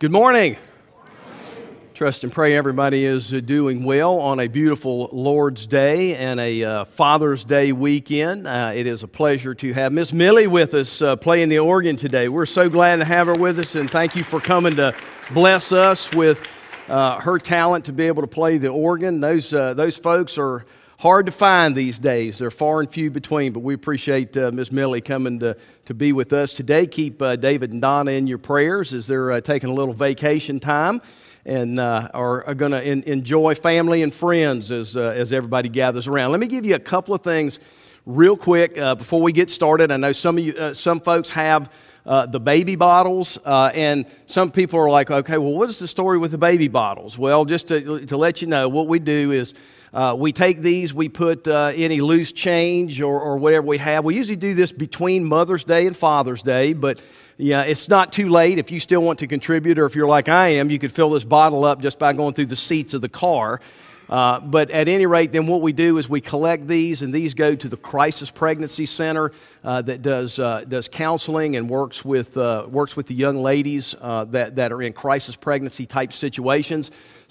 Good morning. Trust and pray everybody is doing well on a beautiful Lord's Day and a Father's Day weekend. It is a pleasure to have Miss Millie with us playing the organ today. We're so glad to have her with us, and thank you for coming to bless us with her talent to be able to play the organ. Those folks are hard to find these days. They're far and few between, but we appreciate Miss Millie coming to be with us today. Keep David and Donna in your prayers as they're taking a little vacation time and are going to enjoy family and friends as everybody gathers around. Let me give you a couple of things real quick before we get started. I know some folks have the baby bottles, and some people are like, okay, well, what is the story with the baby bottles? Well, just to let you know, what we do is we take these, we put any loose change or whatever we have. We usually do this between Mother's Day and Father's Day, but yeah, it's not too late if you still want to contribute, or if you're like I am, you could fill this bottle up just by going through the seats of the car. But at any rate, then what we do is we collect these, and these go to the Crisis Pregnancy Center that does counseling and works with the young ladies that are in crisis pregnancy type situations.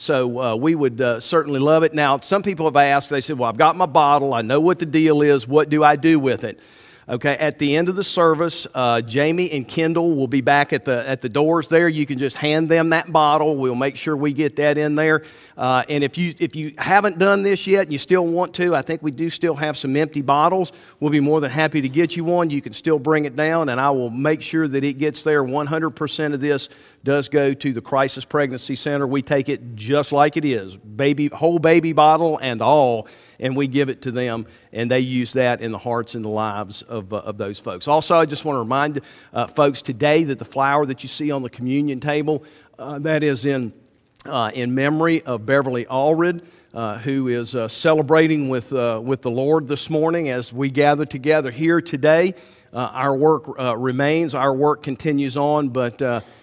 So we would certainly love it. Now, some people have asked, they said, well, I've got my bottle, I know what the deal is, what do I do with it? Okay, at the end of the service, Jamie and Kendall will be back at the doors there. You can just hand them that bottle. We'll make sure we get that in there. And if you haven't done this yet and you still want to, I think we do still have some empty bottles. We'll be more than happy to get you one. You can still bring it down, and I will make sure that it gets there. 100% of this does go to the Crisis Pregnancy Center. We take it just like it is, whole baby bottle and all, and we give it to them, and they use that in the hearts and the lives of those folks. Also, I just want to remind folks today that the flower that you see on the communion table, that is in memory of Beverly Allred, who is celebrating with the Lord this morning as we gather together here today. Our work remains, our work continues on, but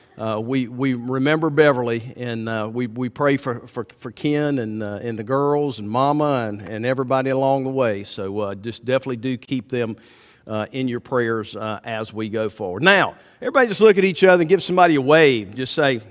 we remember Beverly, and we pray for Ken and the girls and Mama and everybody along the way. So just definitely do keep them in your prayers as we go forward. Now, everybody just look at each other and give somebody a wave. Just say,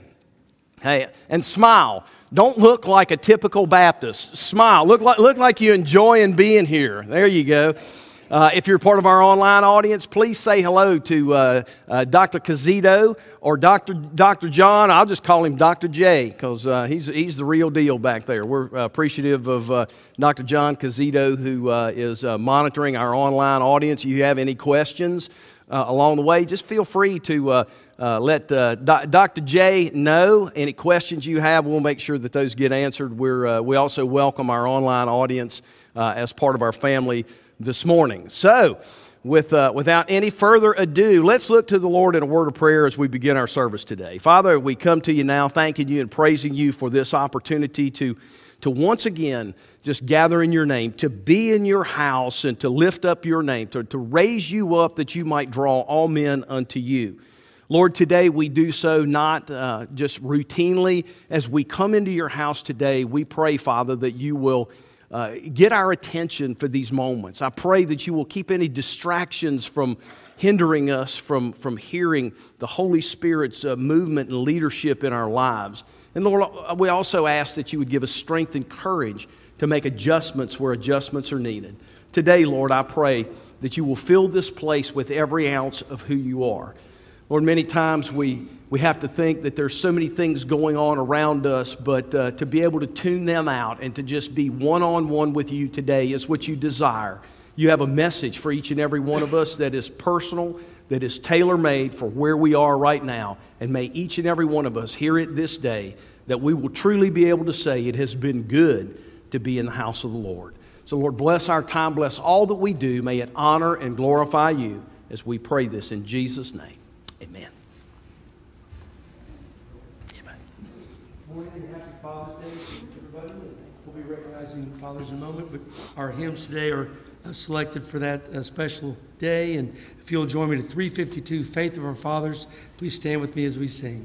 hey, and smile. Don't look like a typical Baptist. Smile. Look like you enjoying being here. There you go. If you're part of our online audience, please say hello to Dr. Cazito or Dr. John. I'll just call him Dr. J because he's the real deal back there. We're appreciative of Dr. John Cazito, who is monitoring our online audience. If you have any questions along the way, just feel free to let Dr. J know any questions you have. We'll make sure that those get answered. We also welcome our online audience as part of our family this morning. So, without any further ado, let's look to the Lord in a word of prayer as we begin our service today. Father, we come to you now thanking you and praising you for this opportunity to once again just gather in your name, to be in your house and to lift up your name, to raise you up that you might draw all men unto you. Lord, today we do so not just routinely. As we come into your house today, we pray, Father, that you will get our attention for these moments. I pray that you will keep any distractions from hindering us from hearing the Holy Spirit's movement and leadership in our lives. And Lord, we also ask that you would give us strength and courage to make adjustments where adjustments are needed. Today, Lord, I pray that you will fill this place with every ounce of who you are. Lord, many times we have to think that there's so many things going on around us, but to be able to tune them out and to just be one-on-one with you today is what you desire. You have a message for each and every one of us that is personal, that is tailor-made for where we are right now. And may each and every one of us hear it this day, that we will truly be able to say it has been good to be in the house of the Lord. So Lord, bless our time, bless all that we do. May it honor and glorify you as we pray this in Jesus' name. Amen. Amen. Morning and happy Father's Day, everybody. We'll be recognizing fathers in a moment, but our hymns today are selected for that special day. And if you'll join me to 352, Faith of Our Fathers, please stand with me as we sing.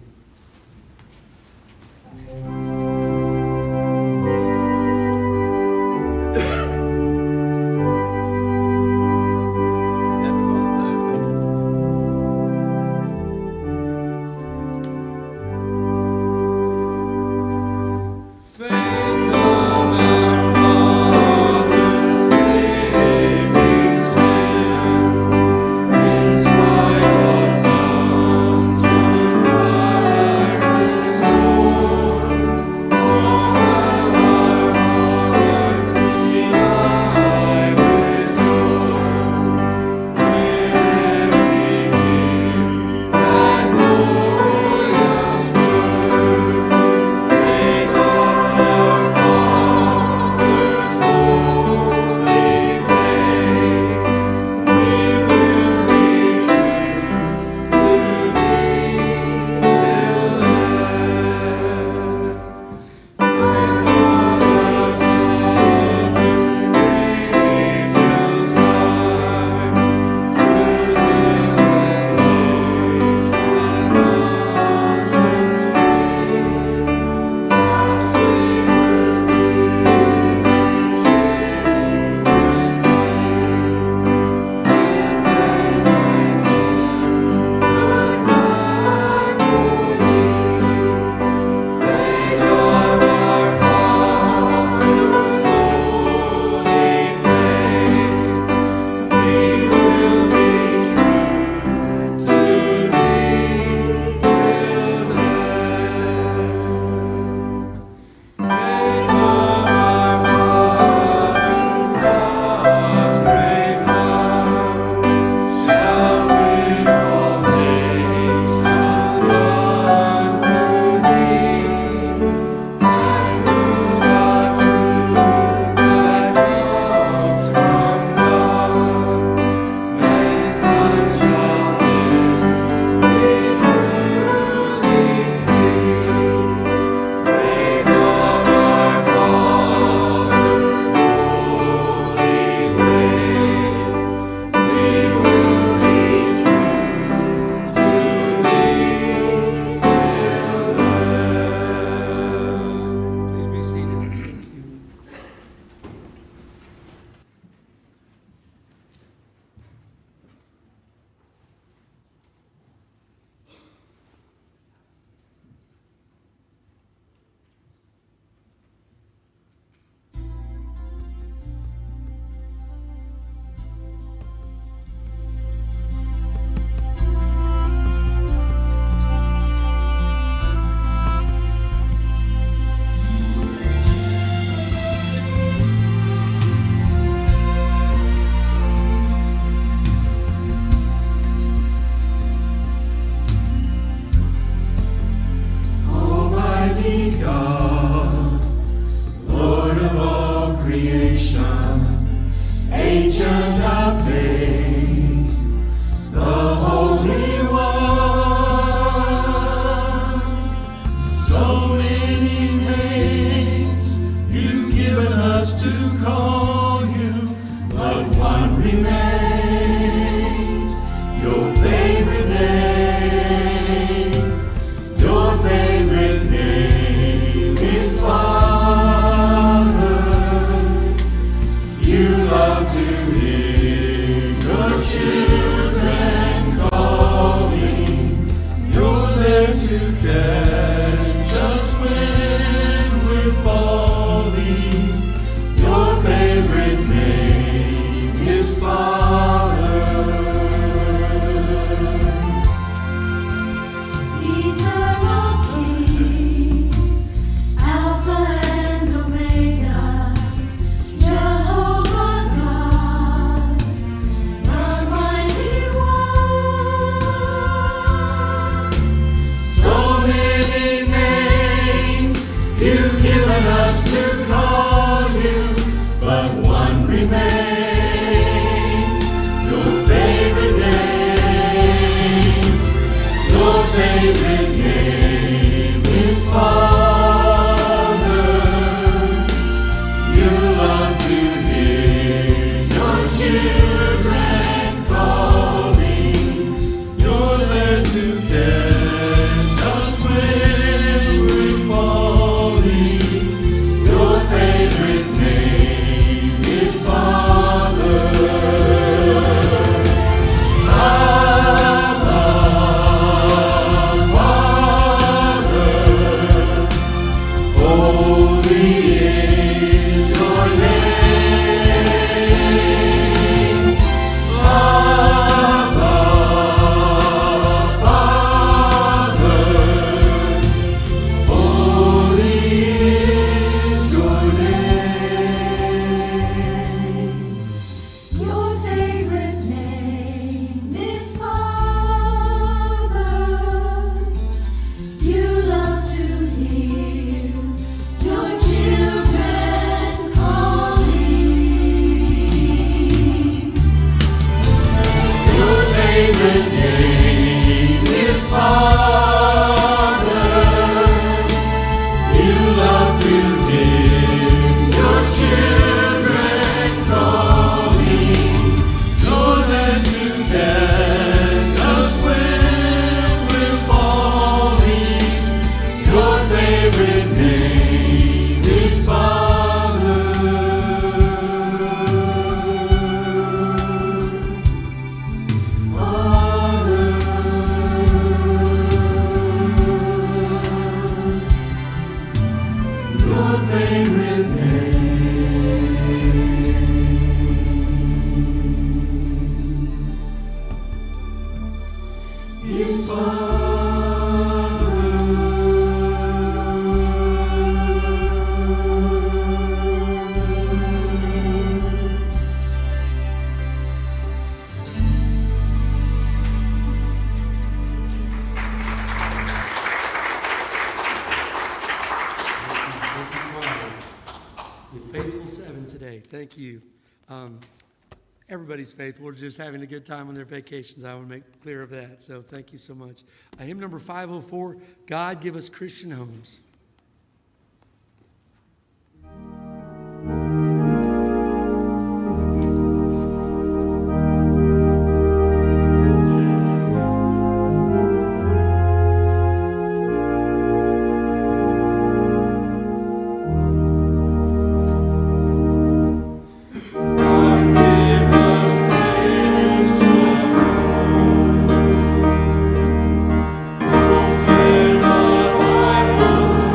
remains your favorite name. Your favorite name is Father. You love to hear your children calling. You're there to catch us when we're falling. Your favorite name is Father. Abba, Father, holy is your name. Abba, Father, holy is your name. Your favorite name is Father. You love to hear your children calling. Your favorite name is Father. You love to hear your children calling. You're there to catch us when we're falling. Your favorite name is Father. Your favorite name is The faithful seven today. Thank you. Everybody's faithful. We're just having a good time on their vacations. I want to make clear of that. So thank you so much. Hymn number 504, God Give Us Christian Homes. Christian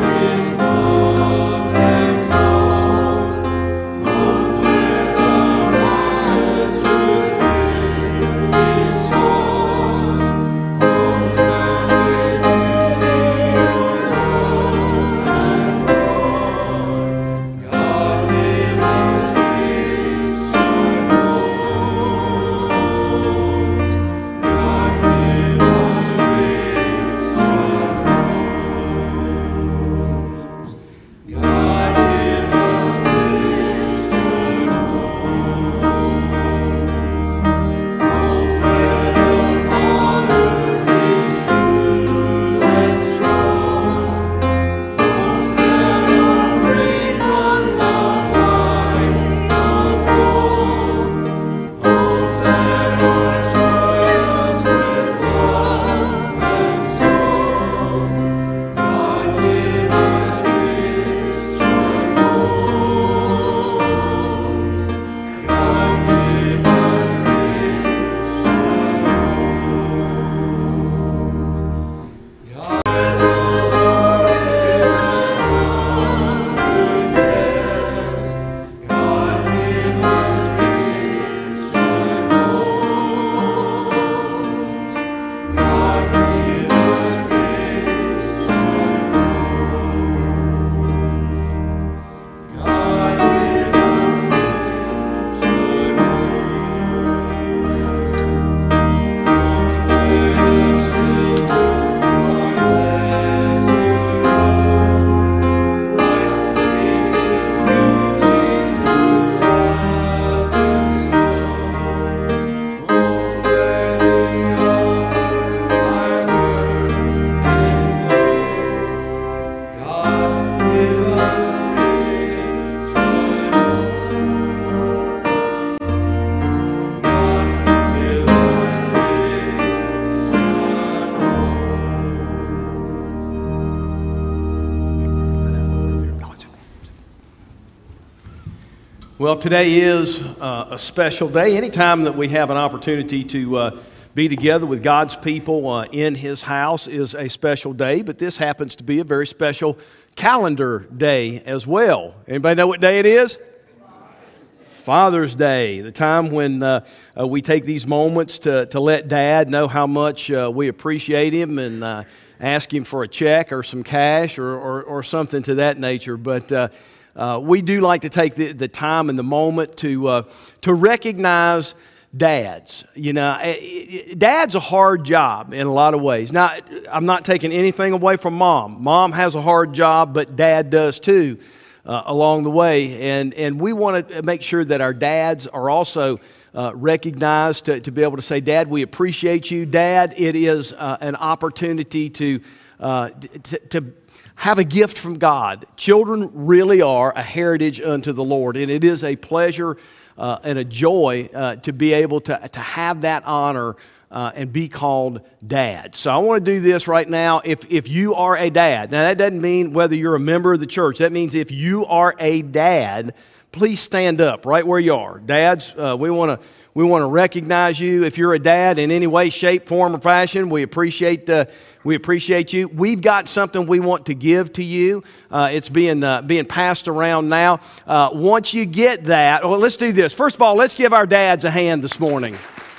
Well, today is a special day. Anytime that we have an opportunity to be together with God's people in His house is a special day, but this happens to be a very special calendar day as well. Anybody know what day it is? Father's Day, the time when we take these moments to let Dad know how much we appreciate him and ask him for a check or some cash or something to that nature. But we do like to take the time and the moment to recognize dads. You know, dad's a hard job in a lot of ways. Now, I'm not taking anything away from mom. Mom has a hard job, but dad does too. Along the way, and we want to make sure that our dads are also recognized to be able to say, Dad, we appreciate you. Dad, it is an opportunity to have a gift from God. Children really are a heritage unto the Lord, and it is a pleasure and a joy to be able to have that honor and be called dad. So I want to do this right now. If you are a dad, now that doesn't mean whether you're a member of the church. That means if you are a dad, please stand up right where you are. Dads, we want to recognize you. If you're a dad in any way, shape, form, or fashion, we appreciate you. We've got something we want to give to you. It's being passed around now. Once you get that, well, let's do this. First of all, let's give our dads a hand this morning.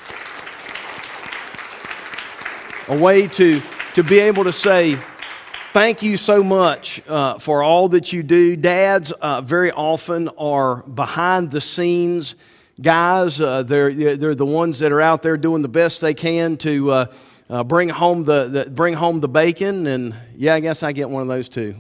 A way to be able to say, thank you so much for all that you do. Dads very often are behind the scenes guys. They're the ones that are out there doing the best they can to bring home the bacon. And yeah, I guess I get one of those too.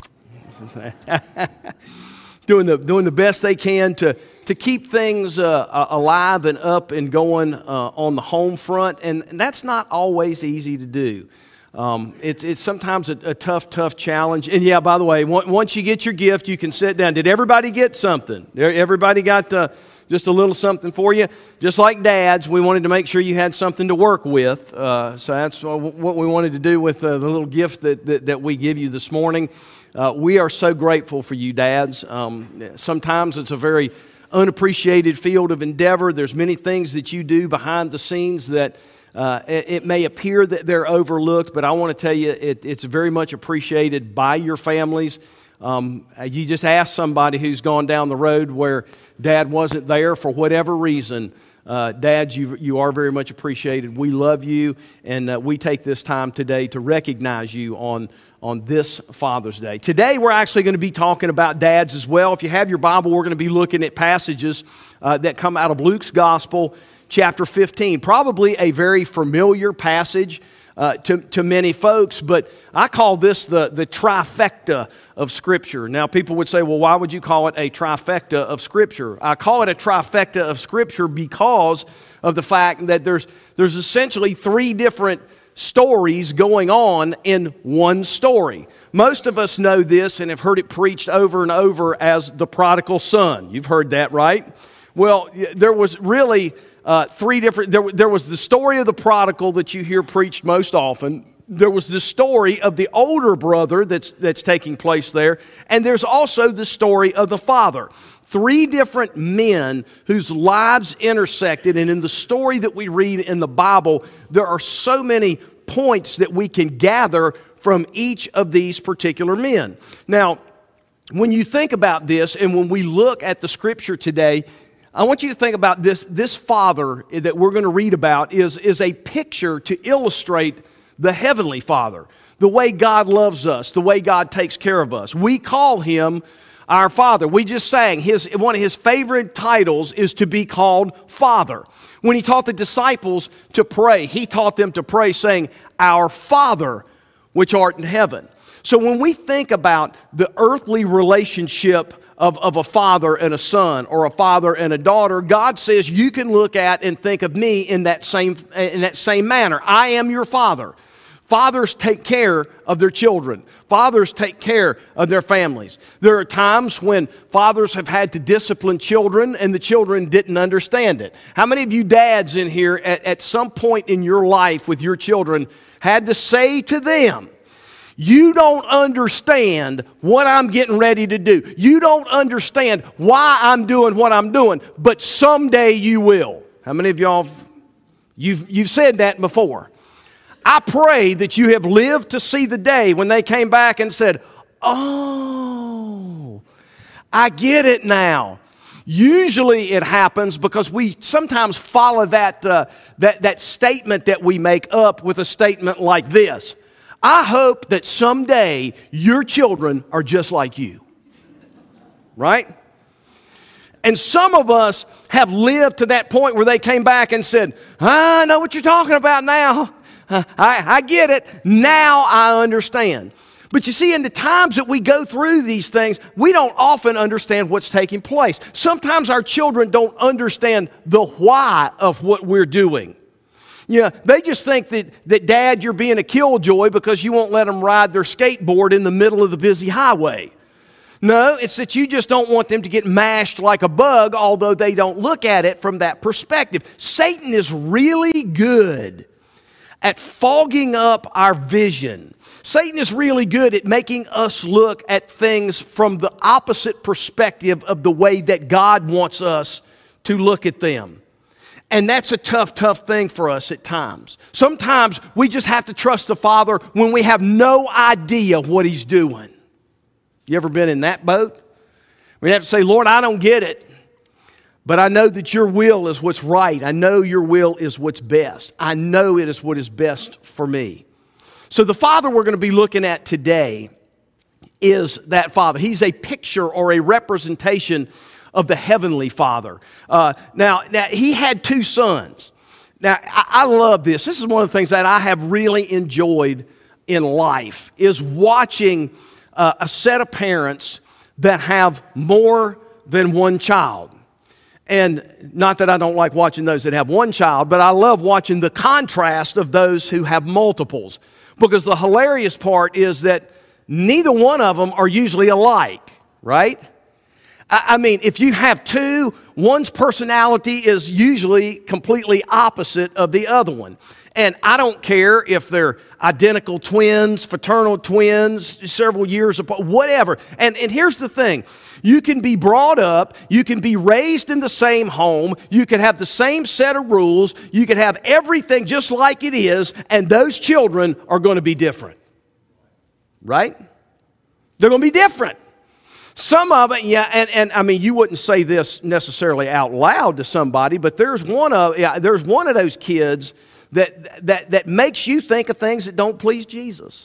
doing the best they can to keep things alive and up and going on the home front, and that's not always easy to do. It's sometimes a tough challenge. And yeah, by the way, once you get your gift, you can sit down. Did everybody get something? Everybody got just a little something for you? Just like dads, we wanted to make sure you had something to work with. So that's what we wanted to do with the little gift that we give you this morning. We are so grateful for you, dads. Sometimes it's a very unappreciated field of endeavor. There's many things that you do behind the scenes that it may appear that they're overlooked, but I want to tell you it's very much appreciated by your families. You just ask somebody who's gone down the road where Dad wasn't there for whatever reason. Dads, you are very much appreciated. We love you, and we take this time today to recognize you on this Father's Day. Today, we're actually going to be talking about dads as well. If you have your Bible, we're going to be looking at passages that come out of Luke's Gospel, chapter 15. Probably a very familiar passage to many folks, but I call this the trifecta of Scripture. Now, people would say, well, why would you call it a trifecta of Scripture? I call it a trifecta of Scripture because of the fact that there's essentially three different stories going on in one story. Most of us know this and have heard it preached over and over as the prodigal son. You've heard that, right? Well, there was really three different. There was the story of the prodigal that you hear preached most often. There was the story of the older brother that's taking place there, and there's also the story of the father. Three different men whose lives intersected, and in the story that we read in the Bible, there are so many points that we can gather from each of these particular men. Now, when you think about this, and when we look at the Scripture today, I want you to think about this. This father that we're going to read about is a picture to illustrate the Heavenly Father, the way God loves us, the way God takes care of us. We call Him our Father. We just sang one of His favorite titles is to be called Father. When He taught the disciples to pray, He taught them to pray saying, Our Father, which art in heaven. So when we think about the earthly relationship of a father and a son, or a father and a daughter, God says you can look at and think of me in that same manner. I am your father. Fathers take care of their children. Fathers take care of their families. There are times when fathers have had to discipline children and the children didn't understand it. How many of you dads in here at some point in your life with your children had to say to them, You don't understand what I'm getting ready to do. You don't understand why I'm doing what I'm doing, but someday you will. How many of y'all, you've said that before? I pray that you have lived to see the day when they came back and said, oh, I get it now. Usually it happens because we sometimes follow that statement that we make up with a statement like this. I hope that someday your children are just like you. Right? And some of us have lived to that point where they came back and said, I know what you're talking about now. I get it. Now I understand. But you see, in the times that we go through these things, we don't often understand what's taking place. Sometimes our children don't understand the why of what we're doing. Yeah, they just think that Dad, you're being a killjoy because you won't let them ride their skateboard in the middle of the busy highway. No, it's that you just don't want them to get mashed like a bug, although they don't look at it from that perspective. Satan is really good at fogging up our vision. Satan is really good at making us look at things from the opposite perspective of the way that God wants us to look at them. And that's a tough thing for us at times. Sometimes we just have to trust the Father when we have no idea what He's doing. You ever been in that boat? We have to say, Lord, I don't get it, but I know that your will is what's right. I know your will is what's best. I know it is what is best for me. So the Father we're going to be looking at today is that Father. He's a picture or a representation of the Heavenly Father. Now, he had two sons. Now, I love this. This is one of the things that I have really enjoyed in life, is watching a set of parents that have more than one child. And not that I don't like watching those that have one child, but I love watching the contrast of those who have multiples. Because the hilarious part is that neither one of them are usually alike, right? I mean, if you have two, one's personality is usually completely opposite of the other one. And I don't care if they're identical twins, fraternal twins, several years apart, whatever. And here's the thing. You can be brought up, you can be raised in the same home, you can have the same set of rules, you can have everything just like it is, and those children are going to be different. Right? They're going to be different. Some of it, yeah, and I mean, you wouldn't say this necessarily out loud to somebody, but there's one of those kids that makes you think of things that don't please Jesus.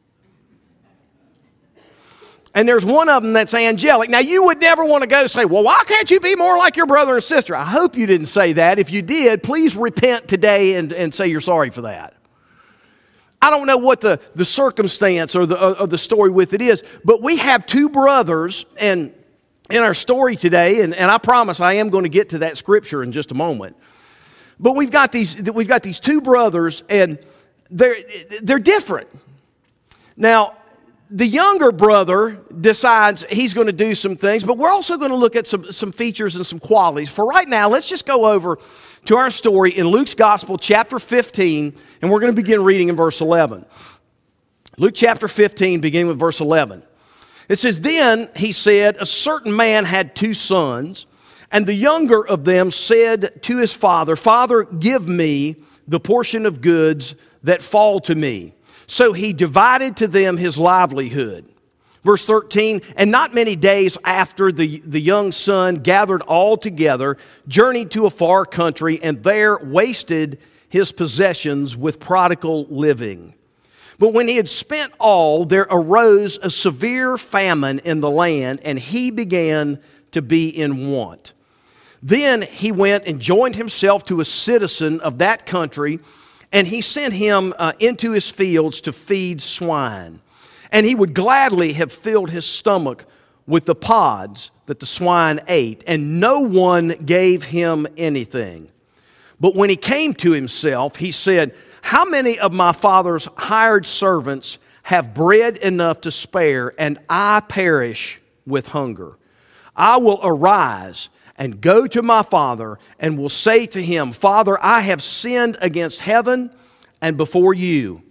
And there's one of them that's angelic. Now, you would never want to go say, well, why can't you be more like your brother and sister? I hope you didn't say that. If you did, please repent today and say you're sorry for that. I don't know what the circumstance or the story with it is, but we have two brothers, and in our story today, and I promise I am going to get to that scripture in just a moment. But we've got these two brothers, and they're different. Now, the younger brother decides he's going to do some things, but we're also going to look at some features and some qualities. For right now, let's just go over to our story in Luke's Gospel, chapter 15, and we're going to begin reading in verse 11. Luke chapter 15, beginning with verse 11. It says, "Then he said, a certain man had two sons, and the younger of them said to his father, Father, give me the portion of goods that fall to me. So he divided to them his livelihood." Verse 13, "And not many days after, the young son gathered all together, journeyed to a far country, and there wasted his possessions with prodigal living. But when he had spent all, there arose a severe famine in the land, and he began to be in want. Then he went and joined himself to a citizen of that country, and he sent him into his fields to feed swine. And he would gladly have filled his stomach with the pods that the swine ate, and no one gave him anything. But when he came to himself, he said, How many of my father's hired servants have bread enough to spare, and I perish with hunger? I will arise and go to my father, and will say to him, Father, I have sinned against heaven and before you.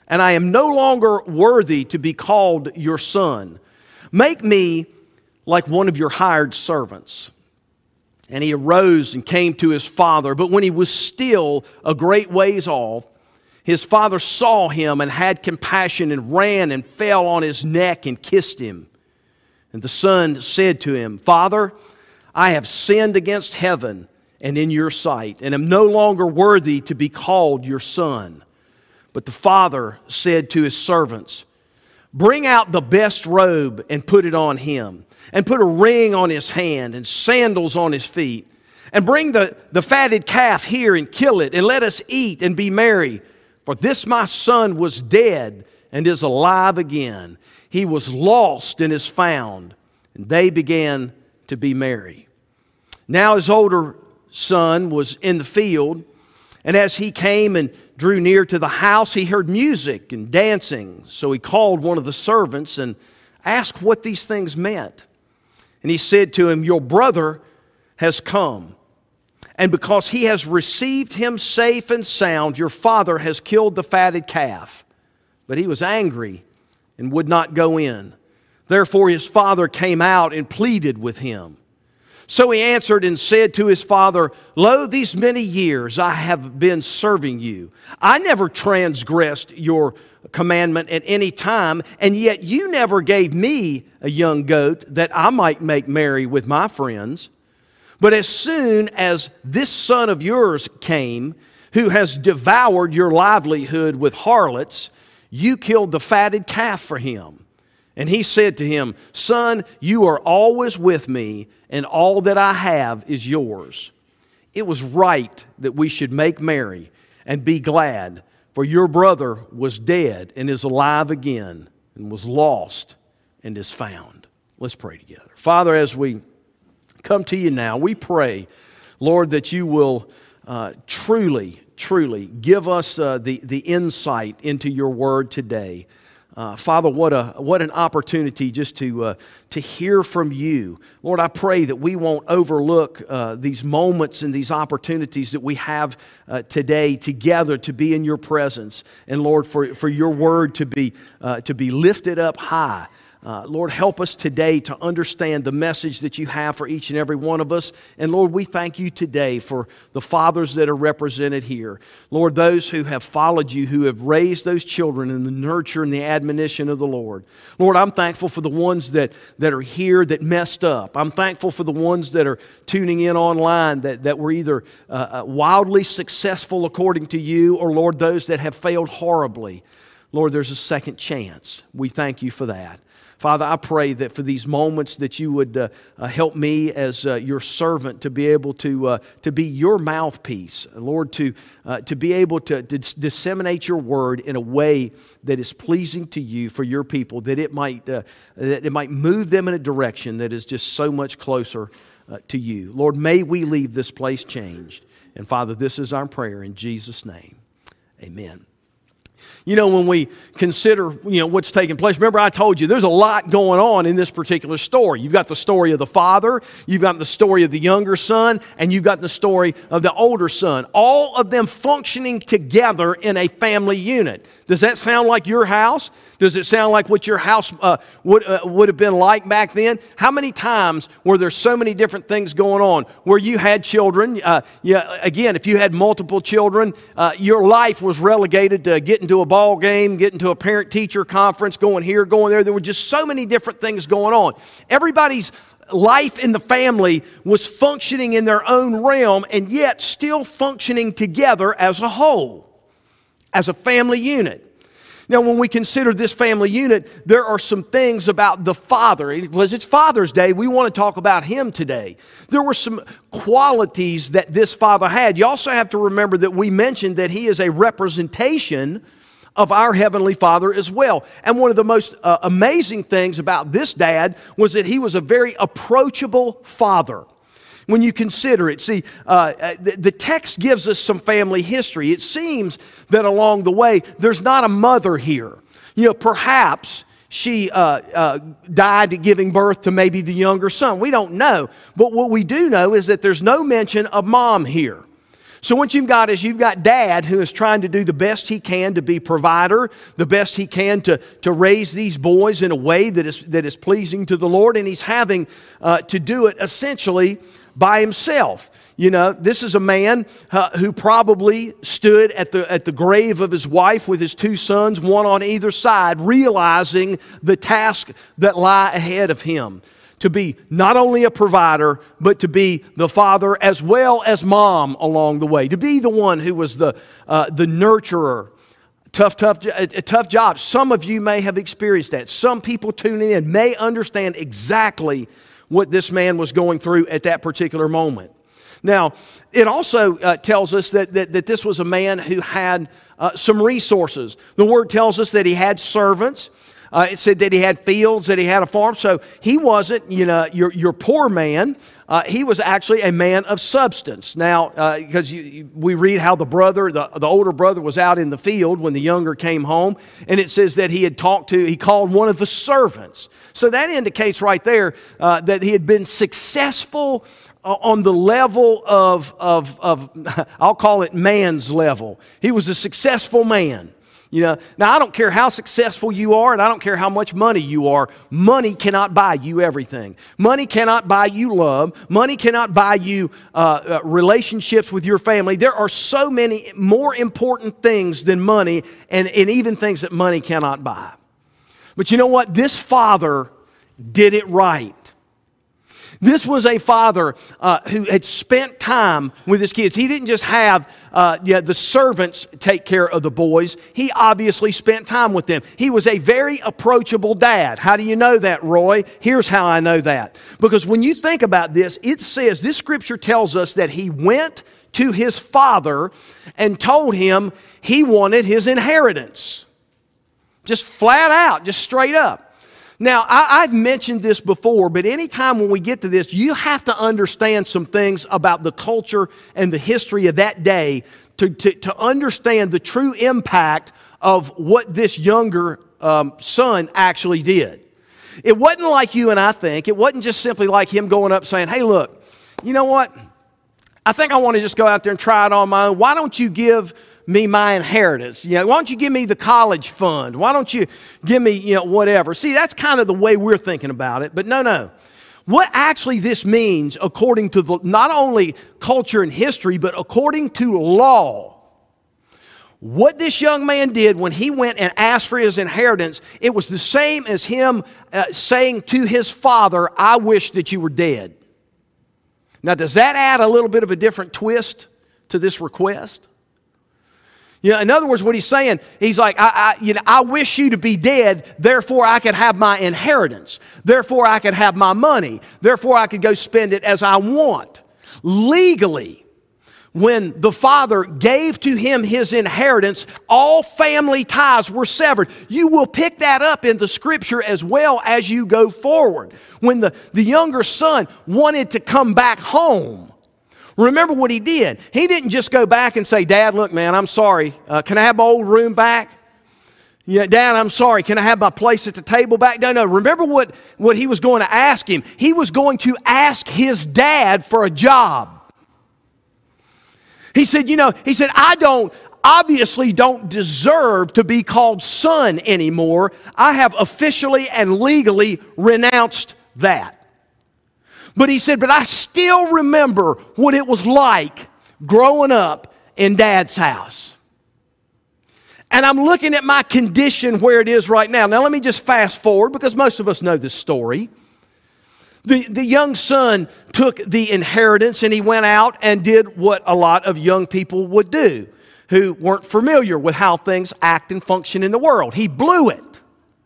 and I am no longer worthy to be called your son. Make me like one of your hired servants." And he arose and came to his father. But when he was still a great ways off, his father saw him and had compassion and ran and fell on his neck and kissed him. And the son said to him, "Father, I have sinned against heaven and in your sight, and am no longer worthy to be called your son." But the father said to his servants, "Bring out the best robe and put it on him, and put a ring on his hand and sandals on his feet. And bring the fatted calf here and kill it, and let us eat and be merry. For this my son was dead and is alive again. He was lost and is found." And they began to be merry. Now his older son was in the field, and as he came and drew near to the house, he heard music and dancing. So he called one of the servants and asked what these things meant. And he said to him, "Your brother has come, and because he has received him safe and sound, your father has killed the fatted calf." But he was angry and would not go in. Therefore his father came out and pleaded with him. So he answered and said to his father, "Lo, these many years I have been serving you. I never transgressed your commandment at any time, and yet you never gave me a young goat that I might make merry with my friends. But as soon as this son of yours came, who has devoured your livelihood with harlots, you killed the fatted calf for him." And he said to him, "Son, you are always with me, and all that I have is yours. It was right that we should make merry and be glad, for your brother was dead and is alive again, and was lost and is found." Let's pray together. Father, as we come to you now, we pray, Lord, that you will truly give us the insight into your word today. Father, what an opportunity just to hear from you. Lord, I pray that we won't overlook these moments and these opportunities that we have today together to be in your presence. And Lord, for your word to be lifted up high. Lord, help us today to understand the message that you have for each and every one of us. And Lord, we thank you today for the fathers that are represented here. Lord, those who have followed you, who have raised those children in the nurture and the admonition of the Lord. Lord, I'm thankful for the ones that are here that messed up. I'm thankful for the ones that are tuning in online that were either wildly successful according to you, or Lord, those that have failed horribly. Lord, there's a second chance. We thank you for that. Father, I pray that for these moments that you would help me as your servant to be able to be your mouthpiece, Lord, to be able to disseminate your word in a way that is pleasing to you for your people, that it might move them in a direction that is just so much closer to you. Lord, may we leave this place changed. And Father, this is our prayer in Jesus' name. Amen. You know, when we consider, what's taking place, remember I told you there's a lot going on in this particular story. You've got the story of the father, you've got the story of the younger son, and you've got the story of the older son. All of them functioning together in a family unit. Does that sound like your house? Does it sound like what your house would have been like back then? How many times were there so many different things going on where you had children? Again, if you had multiple children, your life was relegated to getting to a ball game, getting to a parent-teacher conference, going here, going there. There were just so many different things going on. Everybody's life in the family was functioning in their own realm, and yet still functioning together as a whole, as a family unit. Now, when we consider this family unit, there are some things about the father. Because it's Father's Day, we want to talk about him today. There were some qualities that this father had. You also have to remember that we mentioned that he is a representation of our Heavenly Father as well. And one of the most amazing things about this dad was that he was a very approachable father. When you consider it, see, the text gives us some family history. It seems that along the way, there's not a mother here. Perhaps she died giving birth to maybe the younger son. We don't know. But what we do know is that there's no mention of mom here. So what you've got is you've got dad who is trying to do the best he can to be provider, the best he can to raise these boys in a way that is pleasing to the Lord, and he's having to do it essentially by himself. You know, this is a man who probably stood at the grave of his wife with his two sons, one on either side, realizing the task that lie ahead of him. To be not only a provider, but to be the father as well as mom along the way. To be the one who was the nurturer. Tough job. Some of you may have experienced that. Some people tuning in may understand exactly what this man was going through at that particular moment. Now, it also tells us that this was a man who had some resources. The Word tells us that he had servants. It said that he had fields, that he had a farm. So he wasn't, your poor man. He was actually a man of substance. Now, because we read how the older brother was out in the field when the younger came home, and it says that he called one of the servants. So that indicates right there that he had been successful on the level of I'll call it man's level. He was a successful man. Now I don't care how successful you are, and I don't care how much money you are. Money cannot buy you everything. Money cannot buy you love. Money cannot buy you relationships with your family. There are so many more important things than money, and even things that money cannot buy. But you know what? This father did it right. This was a father who had spent time with his kids. He didn't just have the servants take care of the boys. He obviously spent time with them. He was a very approachable dad. How do you know that, Roy? Here's how I know that. Because when you think about this, it says, this scripture tells us that he went to his father and told him he wanted his inheritance. Just flat out, just straight up. Now, I've mentioned this before, but anytime when we get to this, you have to understand some things about the culture and the history of that day to understand the true impact of what this younger son actually did. It wasn't like you and I think. It wasn't just simply like him going up saying, hey, look, you know what? I think I want to just go out there and try it on my own. Why don't you give me my inheritance? Why don't you give me the college fund? Why don't you give me, whatever? See, that's kind of the way we're thinking about it. But no. What actually this means, according to not only culture and history, but according to law, what this young man did when he went and asked for his inheritance, it was the same as him saying to his father, I wish that you were dead. Now, does that add a little bit of a different twist to this request? In other words, what he's saying, he's like, I wish you to be dead, therefore I could have my inheritance. Therefore I could have my money. Therefore I could go spend it as I want. Legally, when the father gave to him his inheritance, all family ties were severed. You will pick that up in the scripture as well as you go forward. When the younger son wanted to come back home, remember what he did. He didn't just go back and say, Dad, look, man, I'm sorry. Can I have my old room back? Yeah, Dad, I'm sorry. Can I have my place at the table back? No. Remember what he was going to ask him. He was going to ask his dad for a job. He said, I obviously don't deserve to be called son anymore. I have officially and legally renounced that. But he said, but I still remember what it was like growing up in Dad's house. And I'm looking at my condition where it is right now. Now let me just fast forward because most of us know this story. The young son took the inheritance and he went out and did what a lot of young people would do who weren't familiar with how things act and function in the world. He blew it.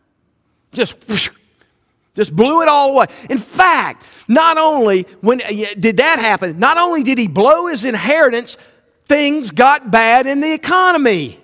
Just blew it all away. In fact, not only did that happen, not only did he blow his inheritance, things got bad in the economy.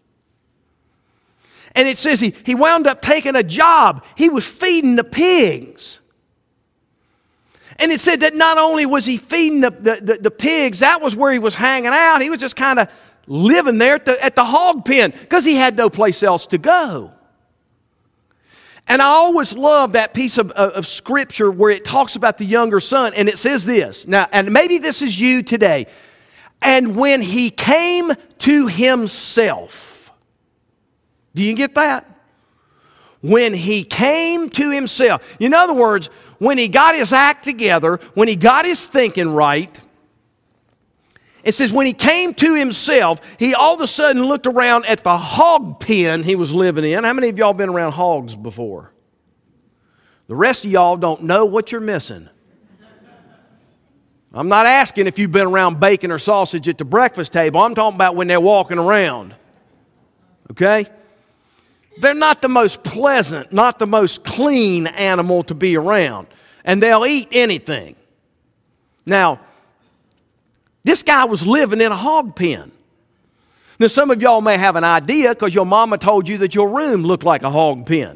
And it says he wound up taking a job. He was feeding the pigs. And it said that not only was he feeding the pigs, that was where he was hanging out. He was just kind of living there at the hog pen because he had no place else to go. And I always love that piece of scripture where it talks about the younger son, and it says this. Now, and maybe this is you today. And when he came to himself, do you get that? When he came to himself. In other words, when he got his act together, when he got his thinking right, it says when he came to himself, he all of a sudden looked around at the hog pen he was living in. How many of y'all been around hogs before? The rest of y'all don't know what you're missing. I'm not asking if you've been around bacon or sausage at the breakfast table. I'm talking about when they're walking around. Okay? They're not the most pleasant, not the most clean animal to be around. And they'll eat anything. Now, this guy was living in a hog pen. Now, some of y'all may have an idea because your mama told you that your room looked like a hog pen.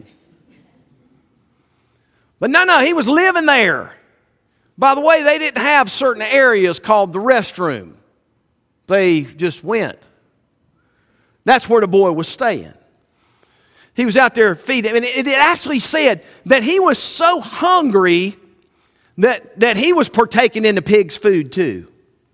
But no, he was living there. By the way, they didn't have certain areas called the restroom. They just went. That's where the boy was staying. He was out there feeding. And it actually said that he was so hungry that he was partaking in the pig's food too.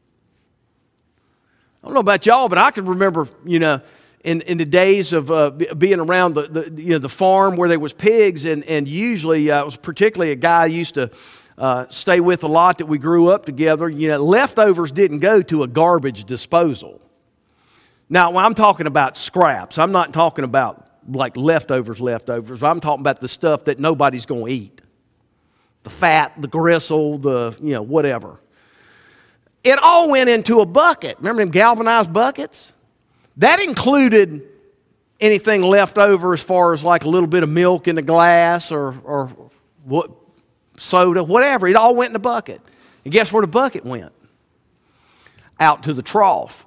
I don't know about y'all, but I can remember, in the days of being around the farm where there was pigs, and usually it was particularly a guy I used to stay with a lot that we grew up together. Leftovers didn't go to a garbage disposal. Now, when I'm talking about scraps, I'm not talking about like leftovers. I'm talking about the stuff that nobody's going to eat. The fat, the gristle, whatever. It all went into a bucket. Remember them galvanized buckets? That included anything left over as far as like a little bit of milk in the glass or what, soda, whatever. It all went in the bucket. And guess where the bucket went? Out to the trough.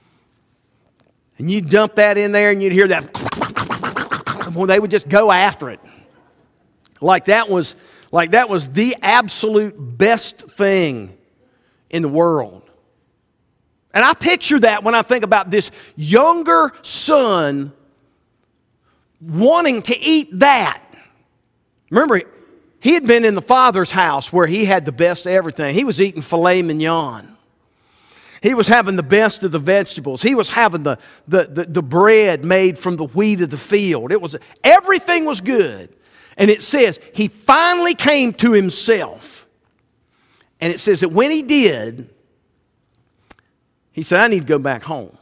And you dump that in there and you'd hear that. Well, they would just go after it. Like that was the absolute best thing in the world. And I picture that when I think about this younger son wanting to eat that. Remember, he had been in the father's house where he had the best of everything. He was eating filet mignon. He was having the best of the vegetables. He was having the bread made from the wheat of the field. Everything was good. And it says he finally came to himself. And it says that when he did, he said, I need to go back home.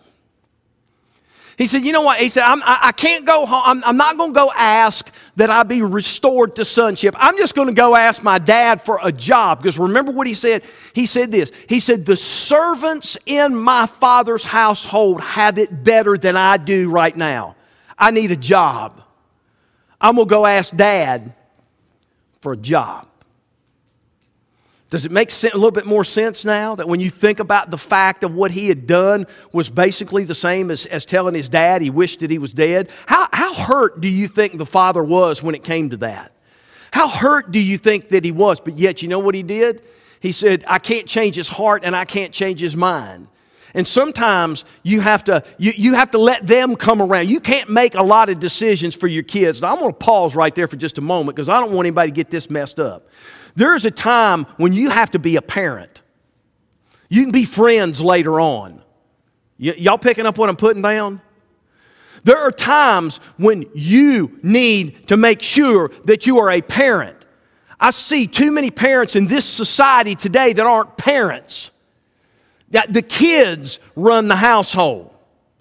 He said, you know what? He said, I can't go home. I'm not going to go ask that I be restored to sonship. I'm just going to go ask my dad for a job. Because remember what he said? He said this. He said, the servants in my father's household have it better than I do right now. I need a job. I'm going to go ask Dad for a job. Does it make a little bit more sense now that when you think about the fact of what he had done was basically the same as telling his dad he wished that he was dead? How hurt do you think the father was when it came to that? How hurt do you think that he was? But yet, you know what he did? He said, I can't change his heart and I can't change his mind. And sometimes you have to let them come around. You can't make a lot of decisions for your kids. Now, I'm going to pause right there for just a moment because I don't want anybody to get this messed up. There's a time when you have to be a parent. You can be friends later on. Y'all picking up what I'm putting down? There are times when you need to make sure that you are a parent. I see too many parents in this society today that aren't parents. That the kids run the household.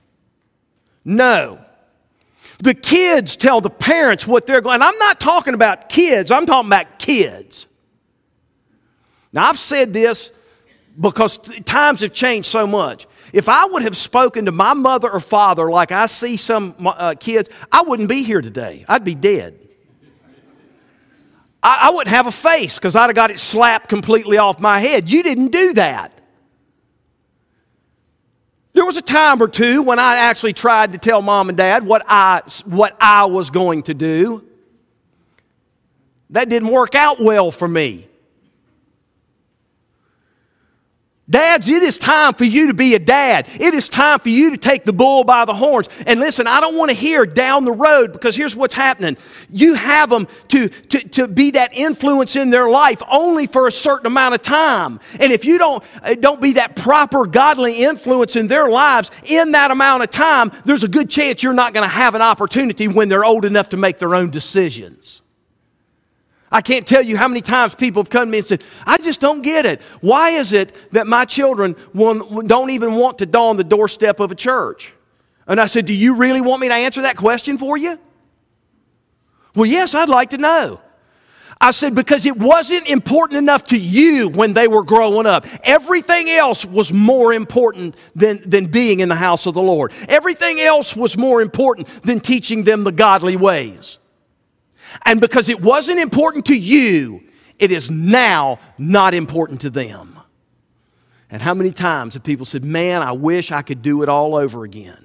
No. The kids tell the parents what they're going. And I'm not talking about kids. I'm talking about kids. Now, I've said this because times have changed so much. If I would have spoken to my mother or father like I see some kids, I wouldn't be here today. I'd be dead. I wouldn't have a face because I'd have got it slapped completely off my head. You didn't do that. There was a time or two when I actually tried to tell Mom and Dad what I was going to do. That didn't work out well for me. Dads, it is time for you to be a dad. It is time for you to take the bull by the horns. And listen, I don't want to hear down the road, because here's what's happening. You have them to be that influence in their life only for a certain amount of time. And if you don't be that proper godly influence in their lives in that amount of time, there's a good chance you're not going to have an opportunity when they're old enough to make their own decisions. I can't tell you how many times people have come to me and said, I just don't get it. Why is it that my children don't even want to dawn the doorstep of a church? And I said, do you really want me to answer that question for you? Well, yes, I'd like to know. I said, because it wasn't important enough to you when they were growing up. Everything else was more important than being in the house of the Lord. Everything else was more important than teaching them the godly ways. And because it wasn't important to you, it is now not important to them. And how many times have people said, man, I wish I could do it all over again.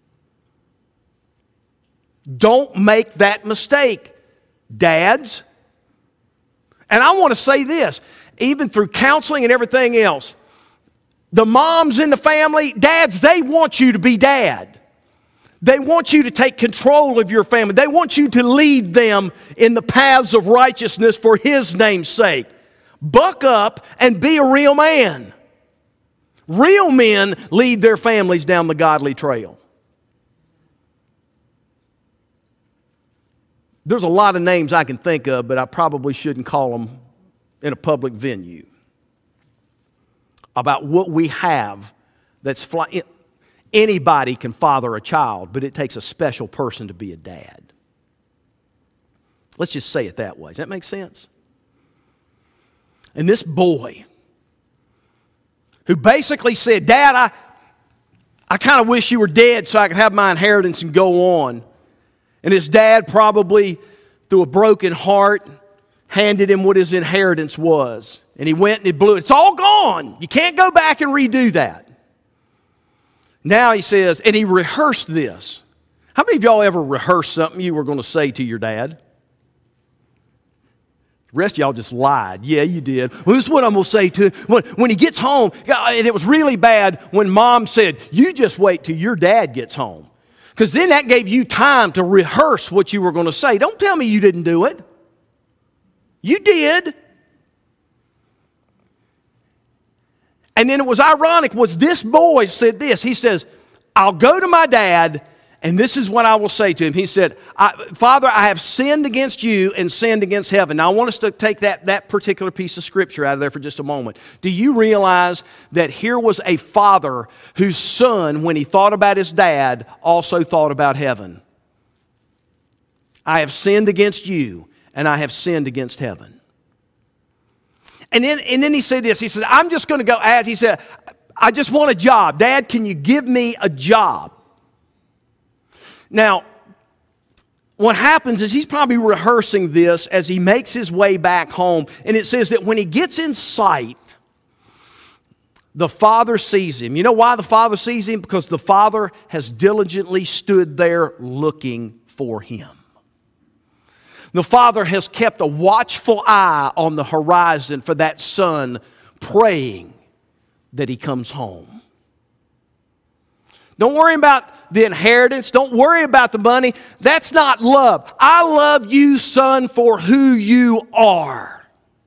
Don't make that mistake, dads. And I want to say this, even through counseling and everything else, the moms in the family, dads, they want you to be dad. They want you to take control of your family. They want you to lead them in the paths of righteousness for His name's sake. Buck up and be a real man. Real men lead their families down the godly trail. There's a lot of names I can think of, but I probably shouldn't call them in a public venue. About what we have that's flying. Anybody can father a child, but it takes a special person to be a dad. Let's just say it that way. Does that make sense? And this boy, who basically said, Dad, I kind of wish you were dead so I could have my inheritance and go on. And his dad probably, through a broken heart, handed him what his inheritance was. And he went and he blew it. It's all gone. You can't go back and redo that. Now he says, and he rehearsed this. How many of y'all ever rehearsed something you were going to say to your dad? The rest of y'all just lied. Yeah, you did. Well, this is what I'm going to say to him. When he gets home, and it was really bad when Mom said, you just wait till your dad gets home. Because then that gave you time to rehearse what you were going to say. Don't tell me you didn't do it. You did. And then it was ironic was this boy said this. He says, I'll go to my dad, and this is what I will say to him. He said, Father, I have sinned against you and sinned against heaven. Now, I want us to take that particular piece of scripture out of there for just a moment. Do you realize that here was a father whose son, when he thought about his dad, also thought about heaven? I have sinned against you, and I have sinned against heaven. And then he said this. He said, I'm just going to go ask. He said, I just want a job. Dad, can you give me a job? Now, what happens is he's probably rehearsing this as he makes his way back home. And it says that when he gets in sight, the father sees him. You know why the father sees him? Because the father has diligently stood there looking for him. The father has kept a watchful eye on the horizon for that son, praying that he comes home. Don't worry about the inheritance. Don't worry about the money. That's not love. I love you, son, for who you are.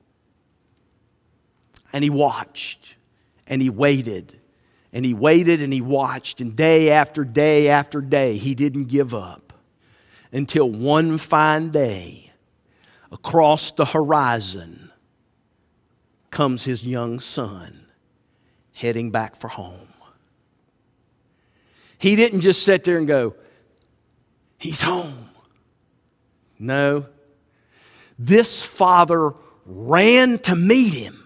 And he watched, and he waited, and he waited, and he watched, and day after day after day, he didn't give up. Until one fine day, across the horizon comes his young son heading back for home. He didn't just sit there and go, he's home. No. This father ran to meet him.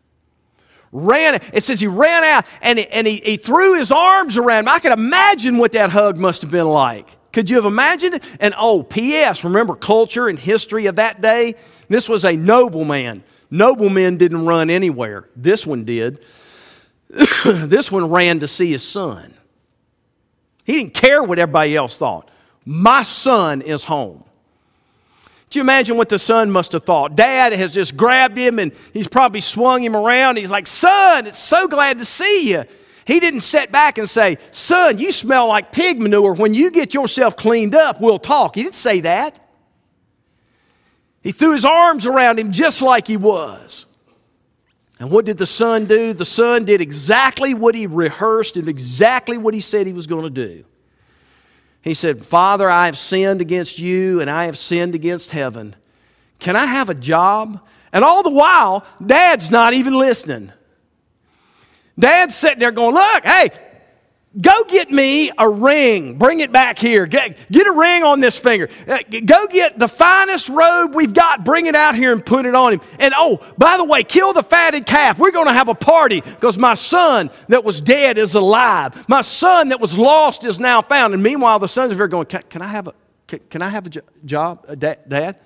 It says he ran out and he threw his arms around him. I can imagine what that hug must have been like. Could you have imagined it? And P.S., remember culture and history of that day? This was a nobleman. Noblemen didn't run anywhere. This one did. This one ran to see his son. He didn't care what everybody else thought. My son is home. Can you imagine what the son must have thought? Dad has just grabbed him and he's probably swung him around. He's like, son, it's so glad to see you. He didn't sit back and say, son, you smell like pig manure. When you get yourself cleaned up, we'll talk. He didn't say that. He threw his arms around him just like he was. And what did the son do? The son did exactly what he rehearsed and exactly what he said he was going to do. He said, Father, I have sinned against you and I have sinned against heaven. Can I have a job? And all the while, Dad's not even listening. Dad's sitting there going, look, hey, go get me a ring. Bring it back here. Get a ring on this finger. Go get the finest robe we've got. Bring it out here and put it on him. And oh, by the way, kill the fatted calf. We're going to have a party because my son that was dead is alive. My son that was lost is now found. And meanwhile, the son's over here going, can I have a job, Dad?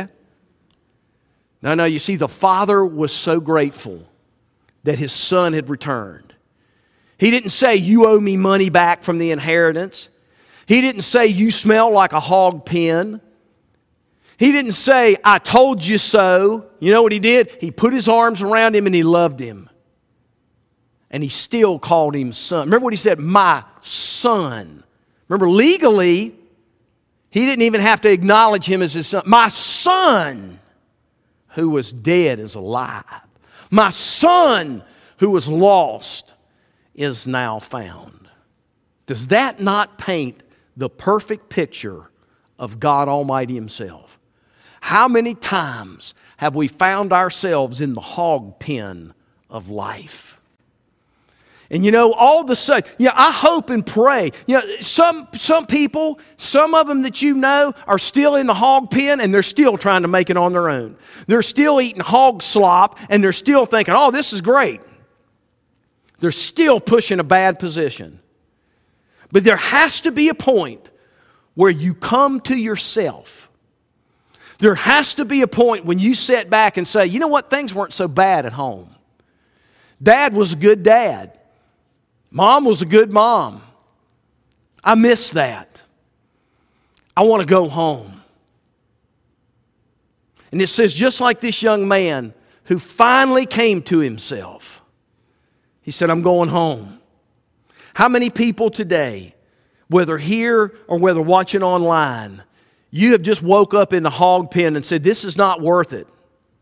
No, you see, the father was so grateful that his son had returned. He didn't say, you owe me money back from the inheritance. He didn't say, you smell like a hog pen. He didn't say, I told you so. You know what he did? He put his arms around him and he loved him. And he still called him son. Remember what he said? My son. Remember, legally, he didn't even have to acknowledge him as his son. My son, who was dead, is alive. My son, who was lost, is now found. Does that not paint the perfect picture of God Almighty Himself? How many times have we found ourselves in the hog pen of life? And you know, all of a sudden, I hope and pray. Some people, some of them that you know, are still in the hog pen and they're still trying to make it on their own. They're still eating hog slop and they're still thinking, oh, this is great. They're still pushing a bad position. But there has to be a point where you come to yourself. There has to be a point when you sit back and say, you know what, things weren't so bad at home. Dad was a good dad. Mom was a good mom. I miss that. I want to go home. And it says, just like this young man who finally came to himself, he said, I'm going home. How many people today, whether here or whether watching online, you have just woke up in the hog pen and said, this is not worth it.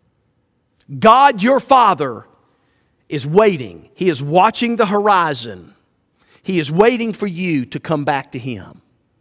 God, your Father, is waiting. He is watching the horizon. He is waiting for you to come back to Him.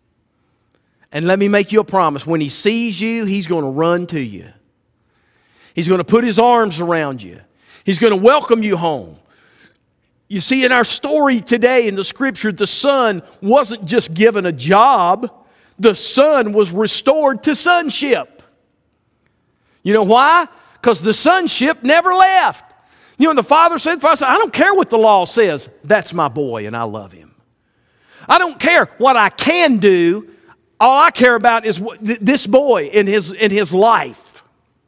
And let me make you a promise. When He sees you, He's going to run to you. He's going to put His arms around you. He's going to welcome you home. You see, in our story today in the Scripture, the son wasn't just given a job. The son was restored to sonship. You know why? Because the sonship never left. You know, the father said, I don't care what the law says. That's my boy and I love him. I don't care what I can do. All I care about is this boy in his life.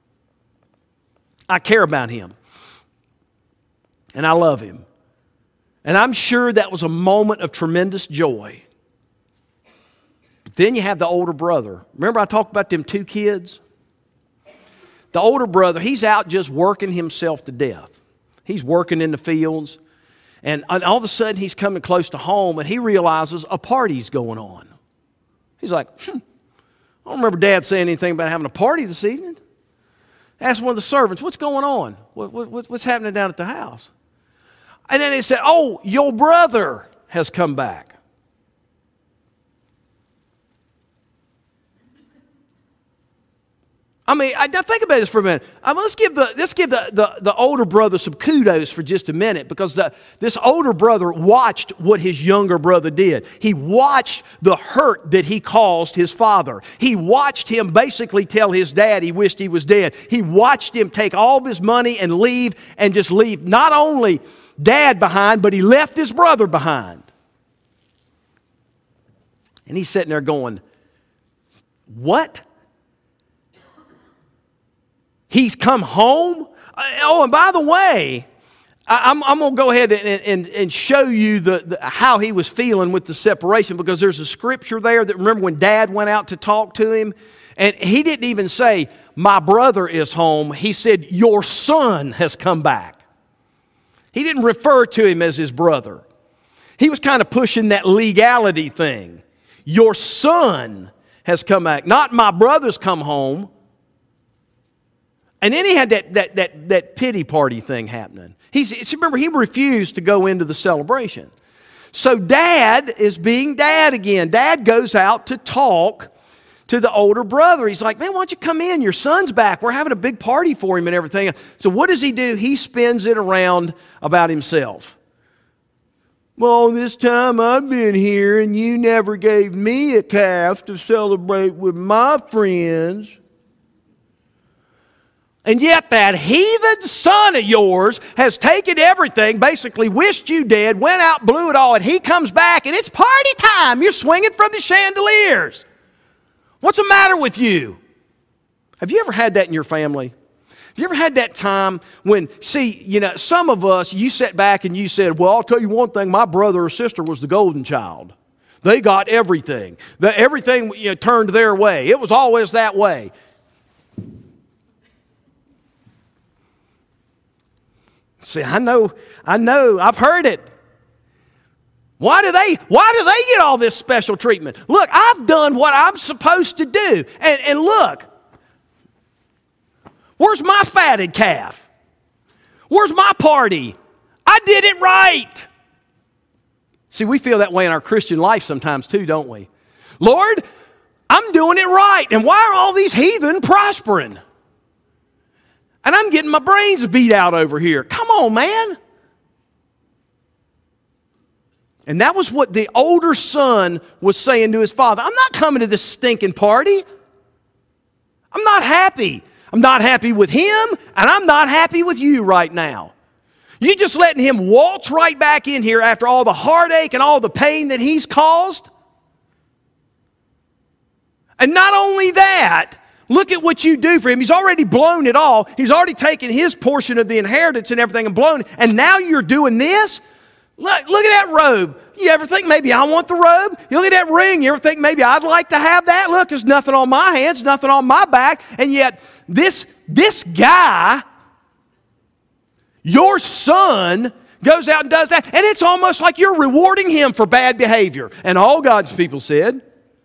I care about him. And I love him. And I'm sure that was a moment of tremendous joy. But then you have the older brother. Remember I talked about them two kids? The older brother, he's out just working himself to death. He's working in the fields. And all of a sudden he's coming close to home and he realizes a party's going on. He's like, I don't remember Dad saying anything about having a party this evening. Asked one of the servants, what's going on? What's happening down at the house? And then he said, oh, your brother has come back. I mean, now think about this for a minute. Let's give the older brother some kudos for just a minute, because this older brother watched what his younger brother did. He watched the hurt that he caused his father. He watched him basically tell his dad he wished he was dead. He watched him take all of his money and leave not only Dad behind, but he left his brother behind. And he's sitting there going, what? He's come home? Oh, and by the way, I'm going to go ahead and show you how he was feeling with the separation, because there's a scripture there that, remember when Dad went out to talk to him, And he didn't even say, my brother is home. He said, your son has come back. He didn't refer to him as his brother. He was kind of pushing that legality thing. Your son has come back. Not my brother's come home. And then he had that pity party thing happening. Remember, he refused to go into the celebration. So Dad is being Dad again. Dad goes out to talk to the older brother. He's like, man, why don't you come in? Your son's back. We're having a big party for him and everything. So what does he do? He spins it around about himself. Well, this time I've been here and you never gave me a calf to celebrate with my friends. And yet that heathen son of yours has taken everything, basically wished you dead, went out, blew it all, and he comes back and it's party time. You're swinging from the chandeliers. What's the matter with you? Have you ever had that in your family? Have you ever had that time when, some of us, you sat back and you said, well, I'll tell you one thing, my brother or sister was the golden child. They got everything. Everything turned their way. It was always that way. See, I know, I've heard it. Why do they get all this special treatment? Look, I've done what I'm supposed to do. And look, where's my fatted calf? Where's my party? I did it right. See, we feel that way in our Christian life sometimes too, don't we? Lord, I'm doing it right. And why are all these heathen prospering? And I'm getting my brains beat out over here. Come on, man. And that was what the older son was saying to his father. I'm not coming to this stinking party. I'm not happy. I'm not happy with him, and I'm not happy with you right now. You just letting him waltz right back in here after all the heartache and all the pain that he's caused? And not only that, look at what you do for him. He's already blown it all. He's already taken his portion of the inheritance and everything and blown it. And now you're doing this? Look at that robe. You ever think maybe I want the robe? You look at that ring. You ever think maybe I'd like to have that? Look, there's nothing on my hands, nothing on my back. And yet this guy, your son, goes out and does that. And it's almost like you're rewarding him for bad behavior. And all God's people said.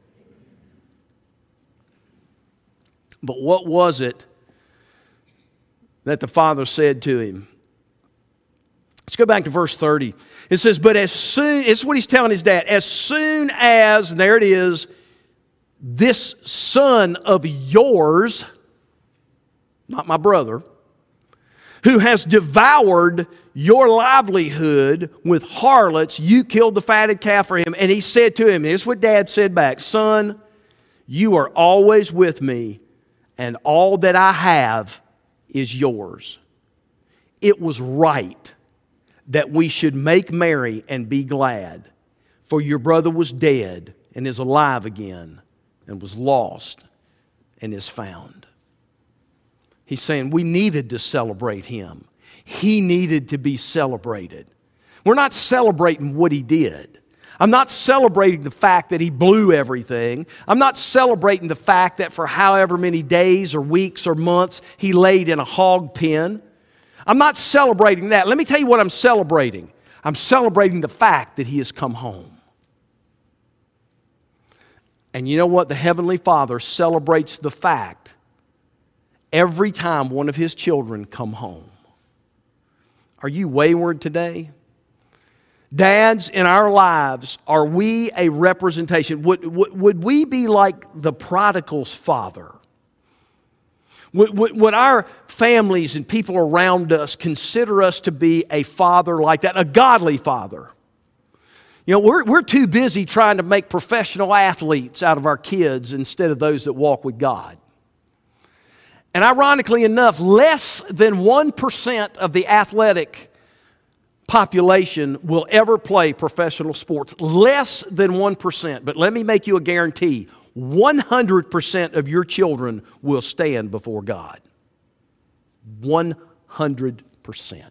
But what was it that the father said to him? Let's go back to verse 30. It says, but as soon, it's what he's telling his dad, as soon as, and there it is, this son of yours, not my brother, who has devoured your livelihood with harlots, you killed the fatted calf for him. And he said to him, here's what Dad said back, son, you are always with me, and all that I have is yours. It was right that we should make merry and be glad, for your brother was dead and is alive again, and was lost and is found. He's saying we needed to celebrate him. He needed to be celebrated. We're not celebrating what he did. I'm not celebrating the fact that he blew everything. I'm not celebrating the fact that for however many days or weeks or months he laid in a hog pen. I'm not celebrating that. Let me tell you what I'm celebrating. I'm celebrating the fact that he has come home. And you know what? The Heavenly Father celebrates the fact every time one of his children come home. Are you wayward today? Dads, in our lives, are we a representation? Would we be like the prodigal's father? Would our families and people around us consider us to be a father like that, a godly father? You know, we're too busy trying to make professional athletes out of our kids instead of those that walk with God. And ironically enough, less than 1% of the athletic population will ever play professional sports. Less than 1%. But let me make you a guarantee. 100% of your children will stand before God. 100%.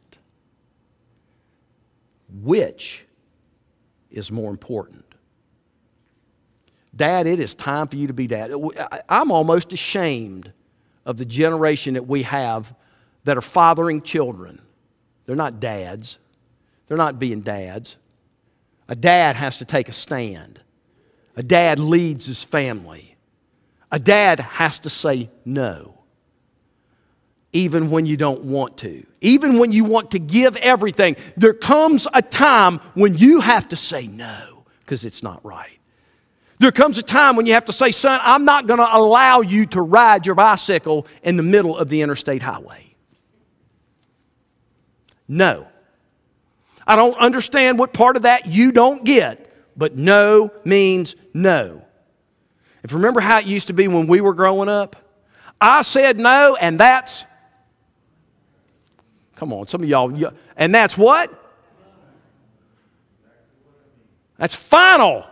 Which is more important? Dad, it is time for you to be dad. I'm almost ashamed of the generation that we have that are fathering children. They're not dads. They're not being dads. A dad has to take a stand. A dad leads his family. A dad has to say no, even when you don't want to. Even when you want to give everything, there comes a time when you have to say no because it's not right. There comes a time when you have to say, son, I'm not going to allow you to ride your bicycle in the middle of the interstate highway. No. I don't understand what part of that you don't get, but no means no. If you remember how it used to be when we were growing up, I said no, and that's, come on, some of y'all, and that's what? That's final.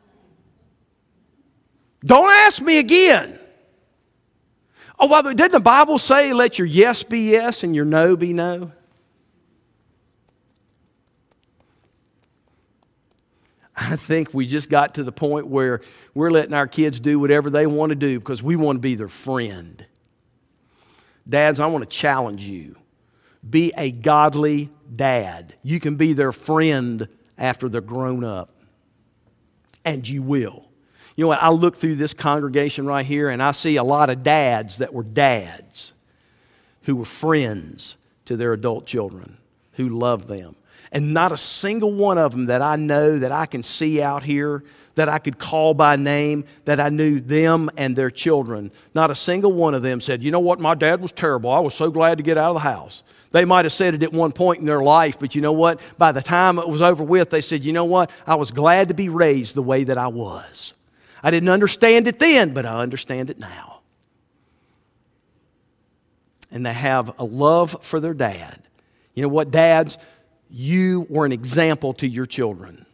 Don't ask me again. Oh, well, didn't the Bible say let your yes be yes and your no be no? I think we just got to the point where we're letting our kids do whatever they want to do because we want to be their friend. Dads, I want to challenge you. Be a godly dad. You can be their friend after they're grown up. And you will. You know what? I look through this congregation right here and I see a lot of dads that were dads who were friends to their adult children, who loved them. And not a single one of them that I know, that I can see out here, that I could call by name, that I knew them and their children, not a single one of them said, you know what, my dad was terrible. I was so glad to get out of the house. They might have said it at one point in their life, but you know what? By the time it was over with, they said, you know what? I was glad to be raised the way that I was. I didn't understand it then, but I understand it now. And they have a love for their dad. You know what, dads? You were an example to your children.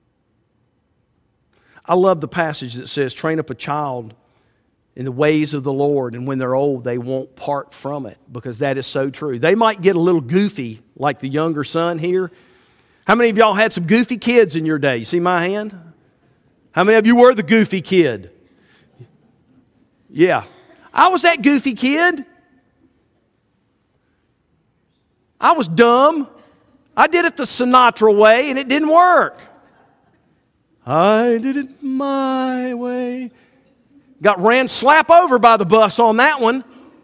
I love the passage that says, train up a child in the ways of the Lord, and when they're old, they won't part from it, because that is so true. They might get a little goofy, like the younger son here. How many of y'all had some goofy kids in your day? You see my hand? How many of you were the goofy kid? Yeah. I was that goofy kid. I was dumb. I did it the Sinatra way, and it didn't work. I did it my way. Got ran slap over by the bus on that one.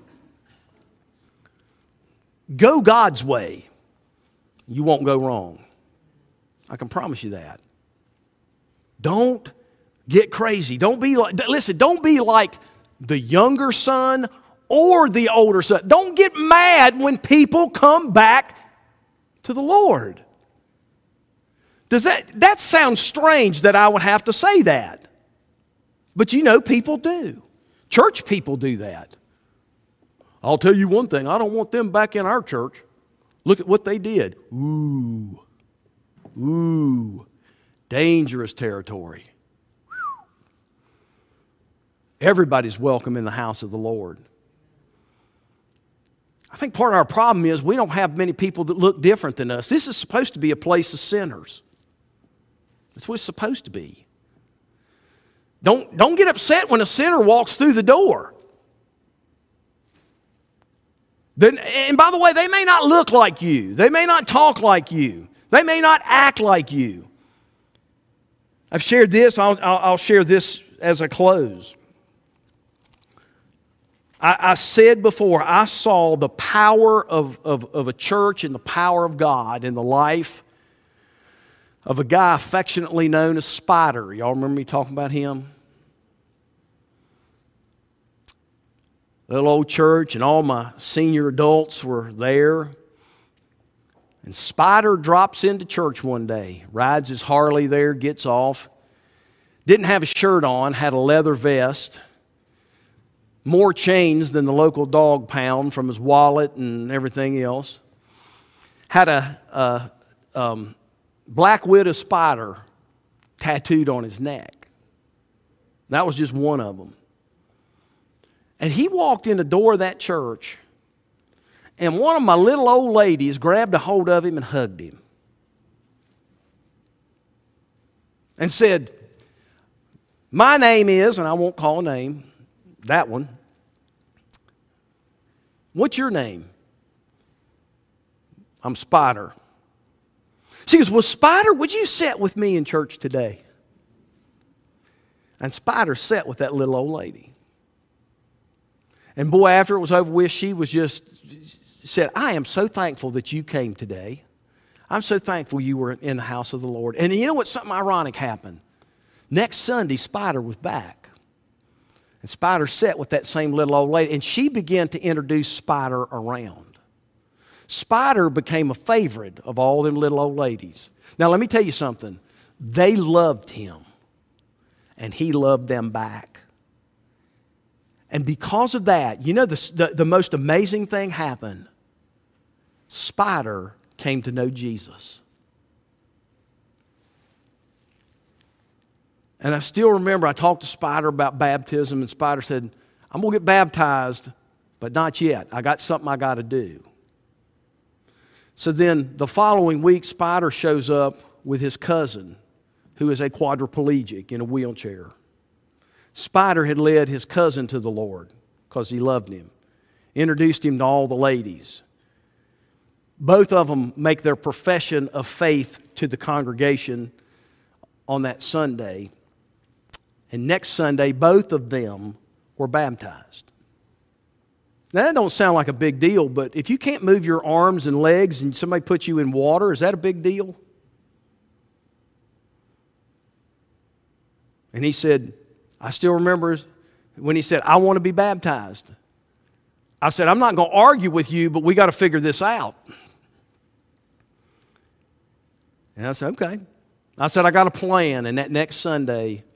Go God's way. You won't go wrong. I can promise you that. Don't get crazy. Don't be like the younger son or the older son. Don't get mad when people come back to the Lord. Does that sounds strange that I would have to say that? But you know, people do. Church people do that. I'll tell you one thing, I don't want them back in our church. Look at what they did. Ooh. Dangerous territory. Everybody's welcome in the house of the Lord. I think part of our problem is we don't have many people that look different than us. This is supposed to be a place of sinners. That's what it's supposed to be. Don't get upset when a sinner walks through the door. And by the way, they may not look like you. They may not talk like you. They may not act like you. I've shared this. I'll share this as I close. I said before, I saw the power of a church and the power of God in the life of a guy affectionately known as Spider. Y'all remember me talking about him? Little old church, and all my senior adults were there. And Spider drops into church one day, rides his Harley there, gets off. Didn't have a shirt on, had a leather vest. More chains than the local dog pound from his wallet and everything else. Had a black widow spider tattooed on his neck. That was just one of them. And he walked in the door of that church, and one of my little old ladies grabbed a hold of him and hugged him. And said, My name is, and I won't call a name, that one. What's your name? I'm Spider. She goes, well, Spider, would you sit with me in church today? And Spider sat with that little old lady. And boy, after it was over with, she was just said, I am so thankful that you came today. I'm so thankful you were in the house of the Lord. And you know what? Something ironic happened. Next Sunday, Spider was back. And Spider sat with that same little old lady. And she began to introduce Spider around. Spider became a favorite of all them little old ladies. Now, let me tell you something. They loved him. And he loved them back. And because of that, you know, the most amazing thing happened. Spider came to know Jesus. And I still remember I talked to Spider about baptism, and Spider said, I'm going to get baptized, but not yet. I got something I got to do. So then the following week, Spider shows up with his cousin, who is a quadriplegic in a wheelchair. Spider had led his cousin to the Lord because he loved him, introduced him to all the ladies. Both of them make their profession of faith to the congregation on that Sunday. And next Sunday, both of them were baptized. Now, that don't sound like a big deal, but if you can't move your arms and legs and somebody puts you in water, is that a big deal? And he said, I still remember when he said, I want to be baptized. I said, I'm not going to argue with you, but we got to figure this out. And I said, okay. I said, I got a plan. And that next Sunday,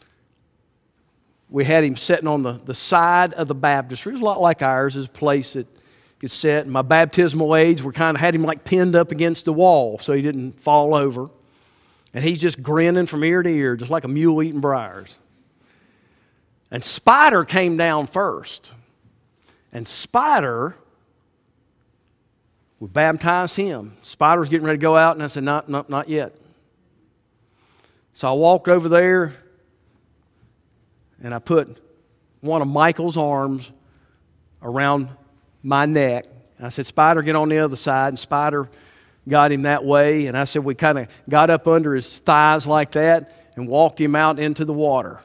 we had him sitting on the side of the baptistry. It was a lot like ours. It was a place that could sit. And my baptismal aids were kind of had him like pinned up against the wall so he didn't fall over. And he's just grinning from ear to ear, just like a mule eating briars. And Spider came down first. And Spider, we baptized him. Spider was getting ready to go out, and I said, not yet. So I walked over there, and I put one of Michael's arms around my neck. And I said, Spider, get on the other side. And Spider got him that way. And I said, we kind of got up under his thighs like that and walked him out into the water.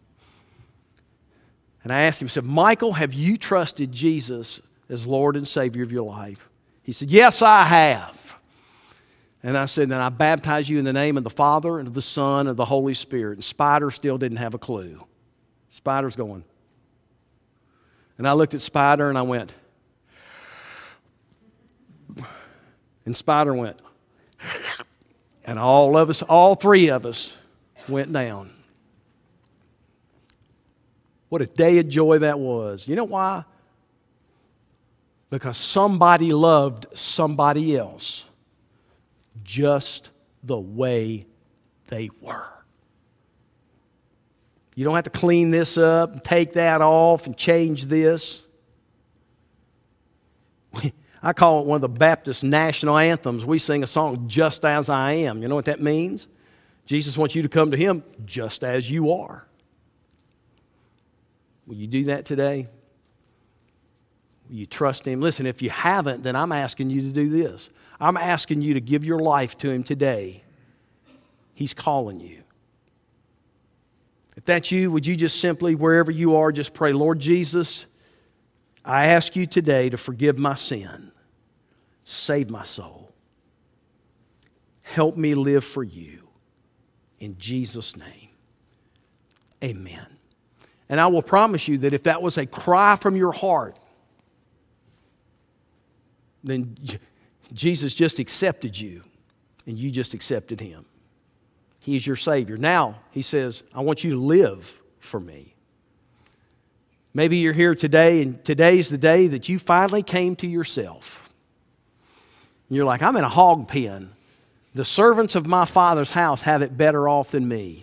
And I asked him, I said, Michael, have you trusted Jesus as Lord and Savior of your life? He said, yes, I have. And I said, then I baptize you in the name of the Father and of the Son and of the Holy Spirit. And Spider still didn't have a clue. Spider's going. And I looked at Spider and I went. And Spider went. And all three of us went down. What a day of joy that was. You know why? Because somebody loved somebody else just the way they were. You don't have to clean this up and take that off and change this. I call it one of the Baptist national anthems. We sing a song, Just As I Am. You know what that means? Jesus wants you to come to Him just as you are. Will you do that today? Will you trust Him? Listen, if you haven't, then I'm asking you to do this. I'm asking you to give your life to Him today. He's calling you. If that's you, would you just simply, wherever you are, just pray, Lord Jesus, I ask you today to forgive my sin. Save my soul. Help me live for you. In Jesus' name, amen. And I will promise you that if that was a cry from your heart, then Jesus just accepted you and you just accepted Him. He is your Savior. Now, He says, I want you to live for me. Maybe you're here today and today's the day that you finally came to yourself. And you're like, I'm in a hog pen. The servants of my Father's house have it better off than me.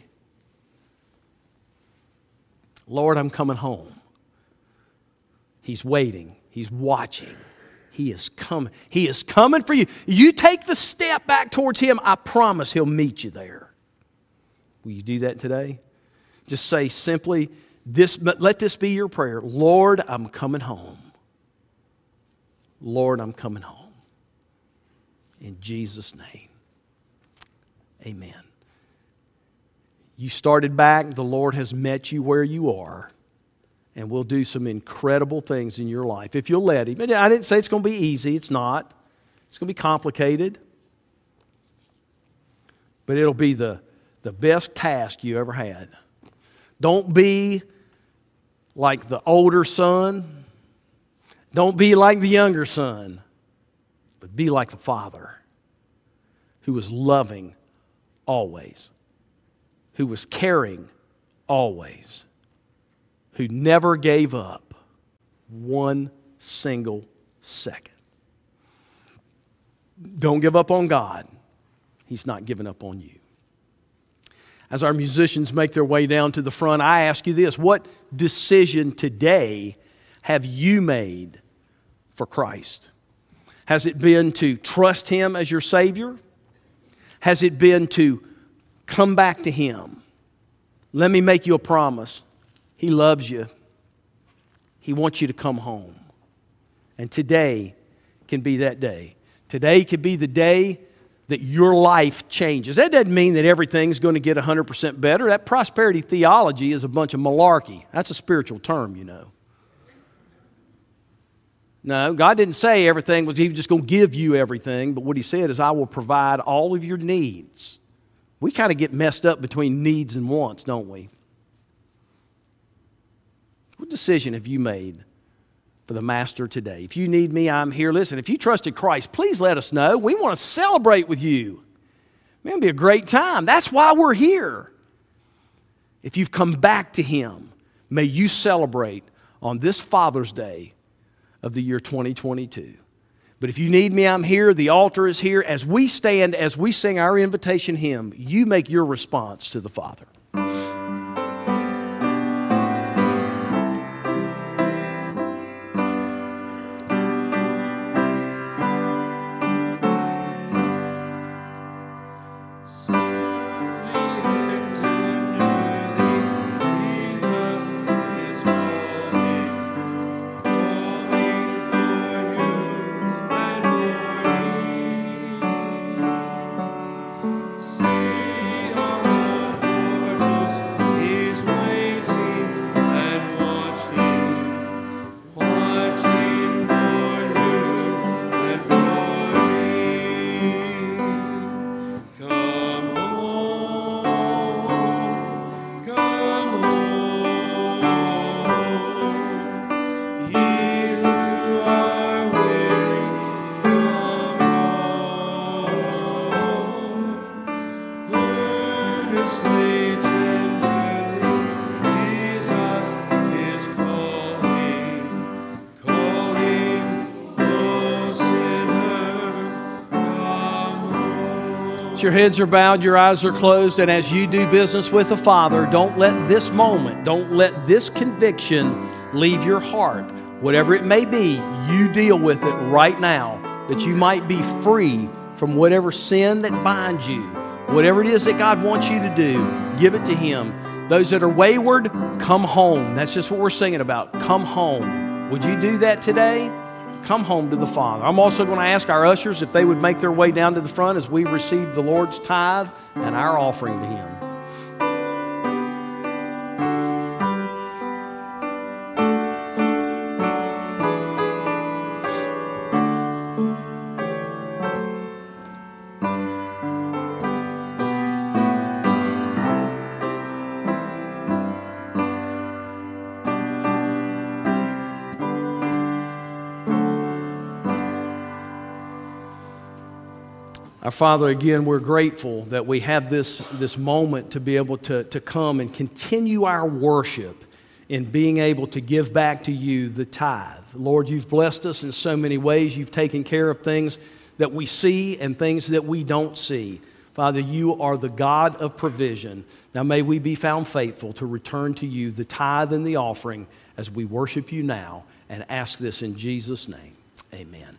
Lord, I'm coming home. He's waiting. He's watching. He is coming. He is coming for you. You take the step back towards Him, I promise He'll meet you there. Will you do that today? Just say simply, let this be your prayer. Lord, I'm coming home. Lord, I'm coming home. In Jesus' name, amen. You started back. The Lord has met you where you are and will do some incredible things in your life if you'll let Him. I didn't say it's going to be easy. It's not. It's going to be complicated. But it'll be the best task you ever had. Don't be like the older son. Don't be like the younger son. But be like the Father, who was loving always, who was caring always, who never gave up one single second. Don't give up on God. He's not giving up on you. As our musicians make their way down to the front, I ask you this: what decision today have you made for Christ? Has it been to trust Him as your Savior? Has it been to come back to Him? Let me make you a promise. He loves you. He wants you to come home. And today can be that day. Today could be the day that your life changes. That doesn't mean that everything's going to get 100% better. That prosperity theology is a bunch of malarkey. That's a spiritual term, you know. No, God didn't say everything was He was just going to give you everything, but what He said is, I will provide all of your needs. We kind of get messed up between needs and wants, don't we? What decision have you made for the Master today? If you need me, I'm here. Listen, if you trusted Christ, please let us know. We want to celebrate with you. Man, it'll be a great time. That's why we're here. If you've come back to Him, may you celebrate on this Father's Day of the year 2022. But if you need me, I'm here. The altar is here. As we stand, as we sing our invitation hymn, you make your response to the Father. Your heads are bowed, your eyes are closed, and as you do business with the Father, don't let this moment, don't let this conviction leave your heart. Whatever it may be, you deal with it right now, that you might be free from whatever sin that binds you. Whatever it is that God wants you to do, give it to Him. Those that are wayward, come home. That's just what we're singing about. Come home. Would you do that today? Come home to the Father. I'm also going to ask our ushers if they would make their way down to the front as we receive the Lord's tithe and our offering to Him. Our Father, again, we're grateful that we have this moment to be able to come and continue our worship in being able to give back to You the tithe. Lord, You've blessed us in so many ways. You've taken care of things that we see and things that we don't see. Father, You are the God of provision. Now may we be found faithful to return to You the tithe and the offering as we worship You now, and ask this in Jesus' name. Amen.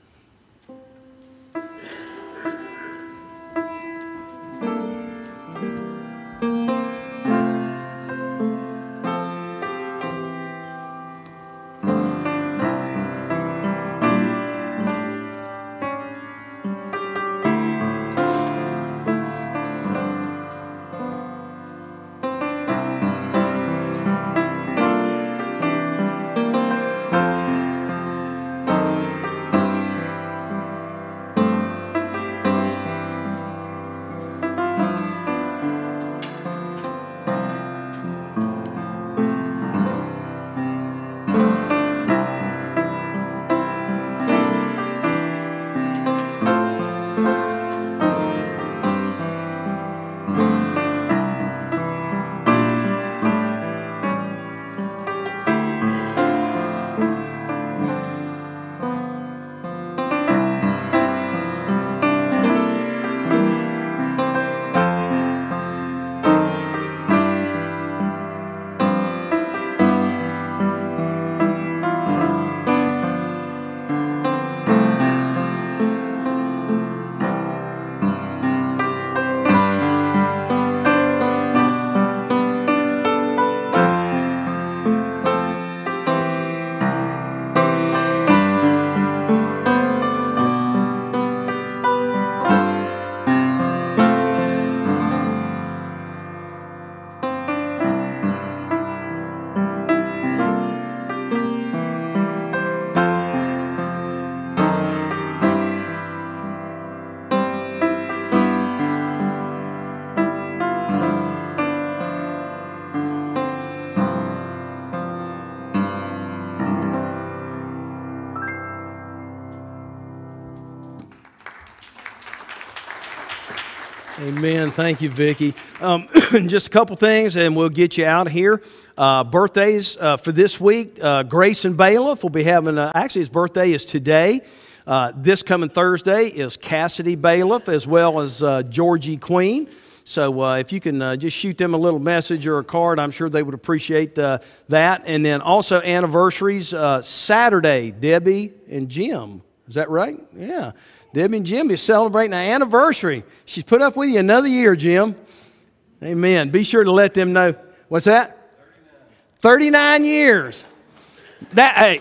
Amen. Thank you, Vicki. Just a couple things, and we'll get you out of here. Birthdays for this week. Grayson Bailiff will be having, actually his birthday is today. This coming Thursday is Cassidy Bailiff, as well as Georgie Queen. So if you can just shoot them a little message or a card, I'm sure they would appreciate that. And then also anniversaries, Saturday, Debbie and Jim. Is that right? Yeah. Debbie and Jim is celebrating an anniversary. She's put up with you another year, Jim. Amen. Be sure to let them know. What's that? 39 years. Hey.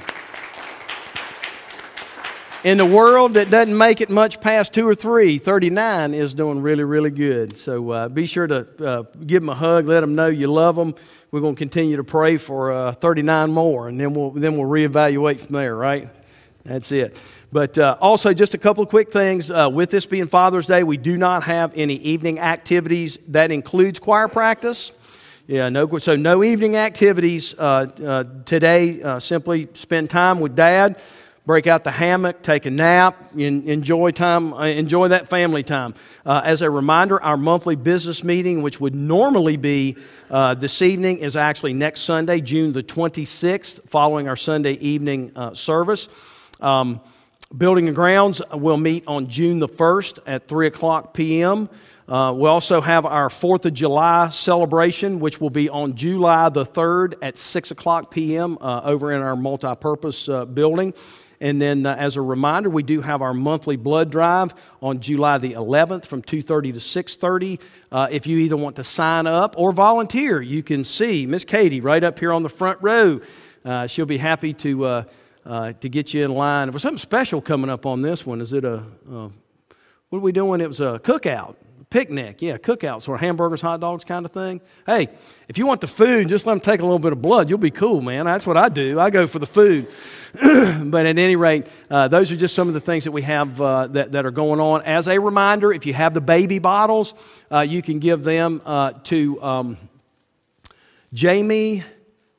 In the world that doesn't make it much past 2 or 3, 39 is doing really, really good. So be sure to give them a hug, let them know you love them. We're going to continue to pray for 39 more, and then we'll reevaluate from there, right? That's it. But also, just a couple of quick things. With this being Father's Day, we do not have any evening activities. That includes choir practice. Yeah, no evening activities today. Simply spend time with Dad. Break out the hammock, take a nap, enjoy that family time. As a reminder, our monthly business meeting, which would normally be this evening, is actually next Sunday, June the 26th, following our Sunday evening service. Building and Grounds will meet on June the 1st at 3 o'clock p.m. We also have our 4th of July celebration, which will be on July the 3rd at 6 o'clock p.m. Over in our multipurpose building. And then as a reminder, we do have our monthly blood drive on July the 11th from 2:30 to 6:30. If you either want to sign up or volunteer, you can see Miss Katie right up here on the front row. She'll be happy to get you in line. There's something special coming up on this one. Is it what are we doing? It was a cookout. Picnic, yeah, cookout, sort of hamburgers, hot dogs kind of thing. Hey, if you want the food, just let them take a little bit of blood. You'll be cool, man. That's what I do. I go for the food. But at any rate, those are just some of the things that we have that are going on. As a reminder, if you have the baby bottles, you can give them to Jamie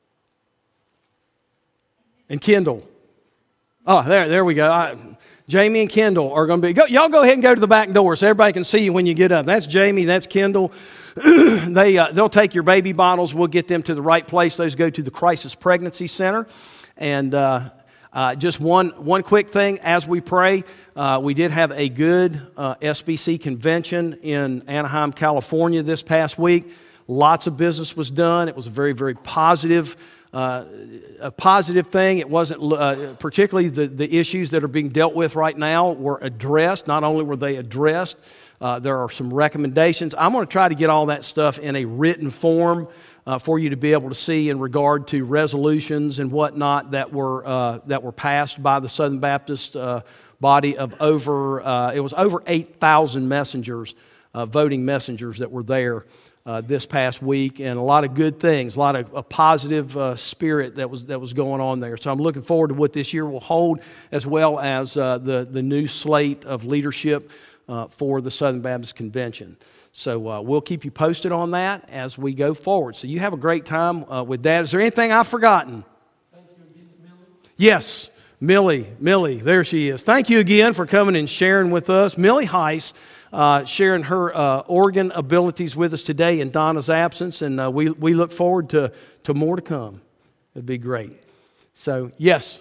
and Kendall. Oh, there we go. Jamie and Kendall are going to be, y'all go ahead and go to the back door so everybody can see you when you get up. That's Jamie, that's Kendall. They'll take your baby bottles. We'll get them to the right place. Those go to the Crisis Pregnancy Center. And just one quick thing as we pray, we did have a good SBC convention in Anaheim, California this past week. Lots of business was done. It was a very, very positive a positive thing. It wasn't particularly the issues that are being dealt with right now were addressed. Not only were they addressed, there are some recommendations. I'm going to try to get all that stuff in a written form for you to be able to see in regard to resolutions and whatnot that were passed by the Southern Baptist body of it was over 8,000 messengers, voting messengers that were there this past week, and a lot of good things, a lot of a positive spirit that was going on there. So I'm looking forward to what this year will hold, as well as the new slate of leadership for the Southern Baptist Convention. So we'll keep you posted on that as we go forward. So you have a great time with that. Is there anything I've forgotten? Thank you again, Millie. Yes, Millie, there she is. Thank you again for coming and sharing with us. Millie Heiss. Sharing her organ abilities with us today in Donna's absence, and we look forward to more to come. It'd be great. So, yes.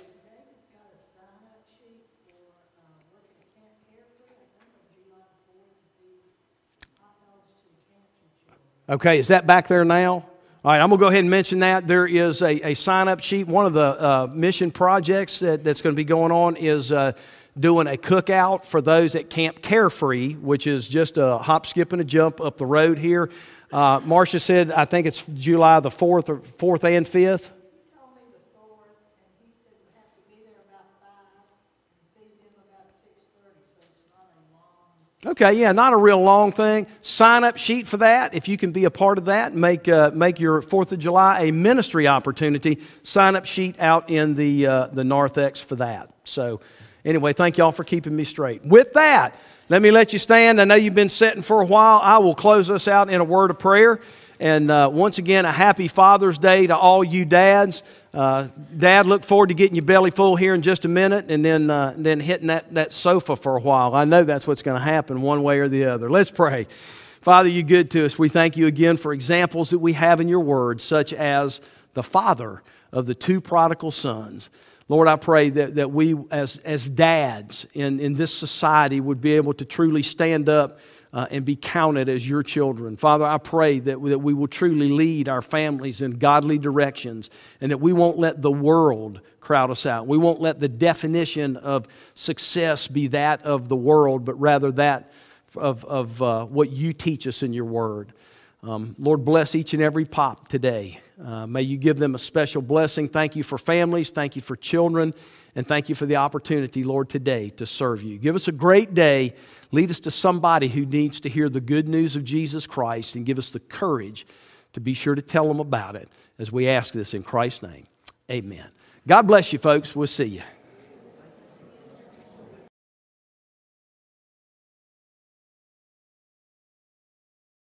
Okay, is that back there now? All right, I'm going to go ahead and mention that. There is a sign-up sheet. One of the mission projects that's going to be going on is doing a cookout for those at Camp Carefree, which is just a hop, skip, and a jump up the road here. Marcia said, I think it's July the 4th and 5th. He told me the 4th, and he said we have to be there about 5 and feed them about 6:30, so it's not a long. Okay, yeah, not a real long thing. Sign up sheet for that. If you can be a part of that, make your 4th of July a ministry opportunity. Sign up sheet out in the narthex for that. So anyway, thank y'all for keeping me straight. With that, let me let you stand. I know you've been sitting for a while. I will close us out in a word of prayer. And once again, a happy Father's Day to all you dads. Dad, look forward to getting your belly full here in just a minute and then hitting that sofa for a while. I know that's what's going to happen one way or the other. Let's pray. Father, you're good to us. We thank you again for examples that we have in your word, such as the father of the 2 prodigal sons. Lord, I pray that we as dads in this society would be able to truly stand up and be counted as your children. Father, I pray that we will truly lead our families in godly directions and that we won't let the world crowd us out. We won't let the definition of success be that of the world, but rather that of what you teach us in your word. Lord, bless each and every pop today. May you give them a special blessing. Thank you for families. Thank you for children. And thank you for the opportunity, Lord, today to serve you. Give us a great day. Lead us to somebody who needs to hear the good news of Jesus Christ, and give us the courage to be sure to tell them about it as we ask this in Christ's name. Amen. God bless you, folks. We'll see you.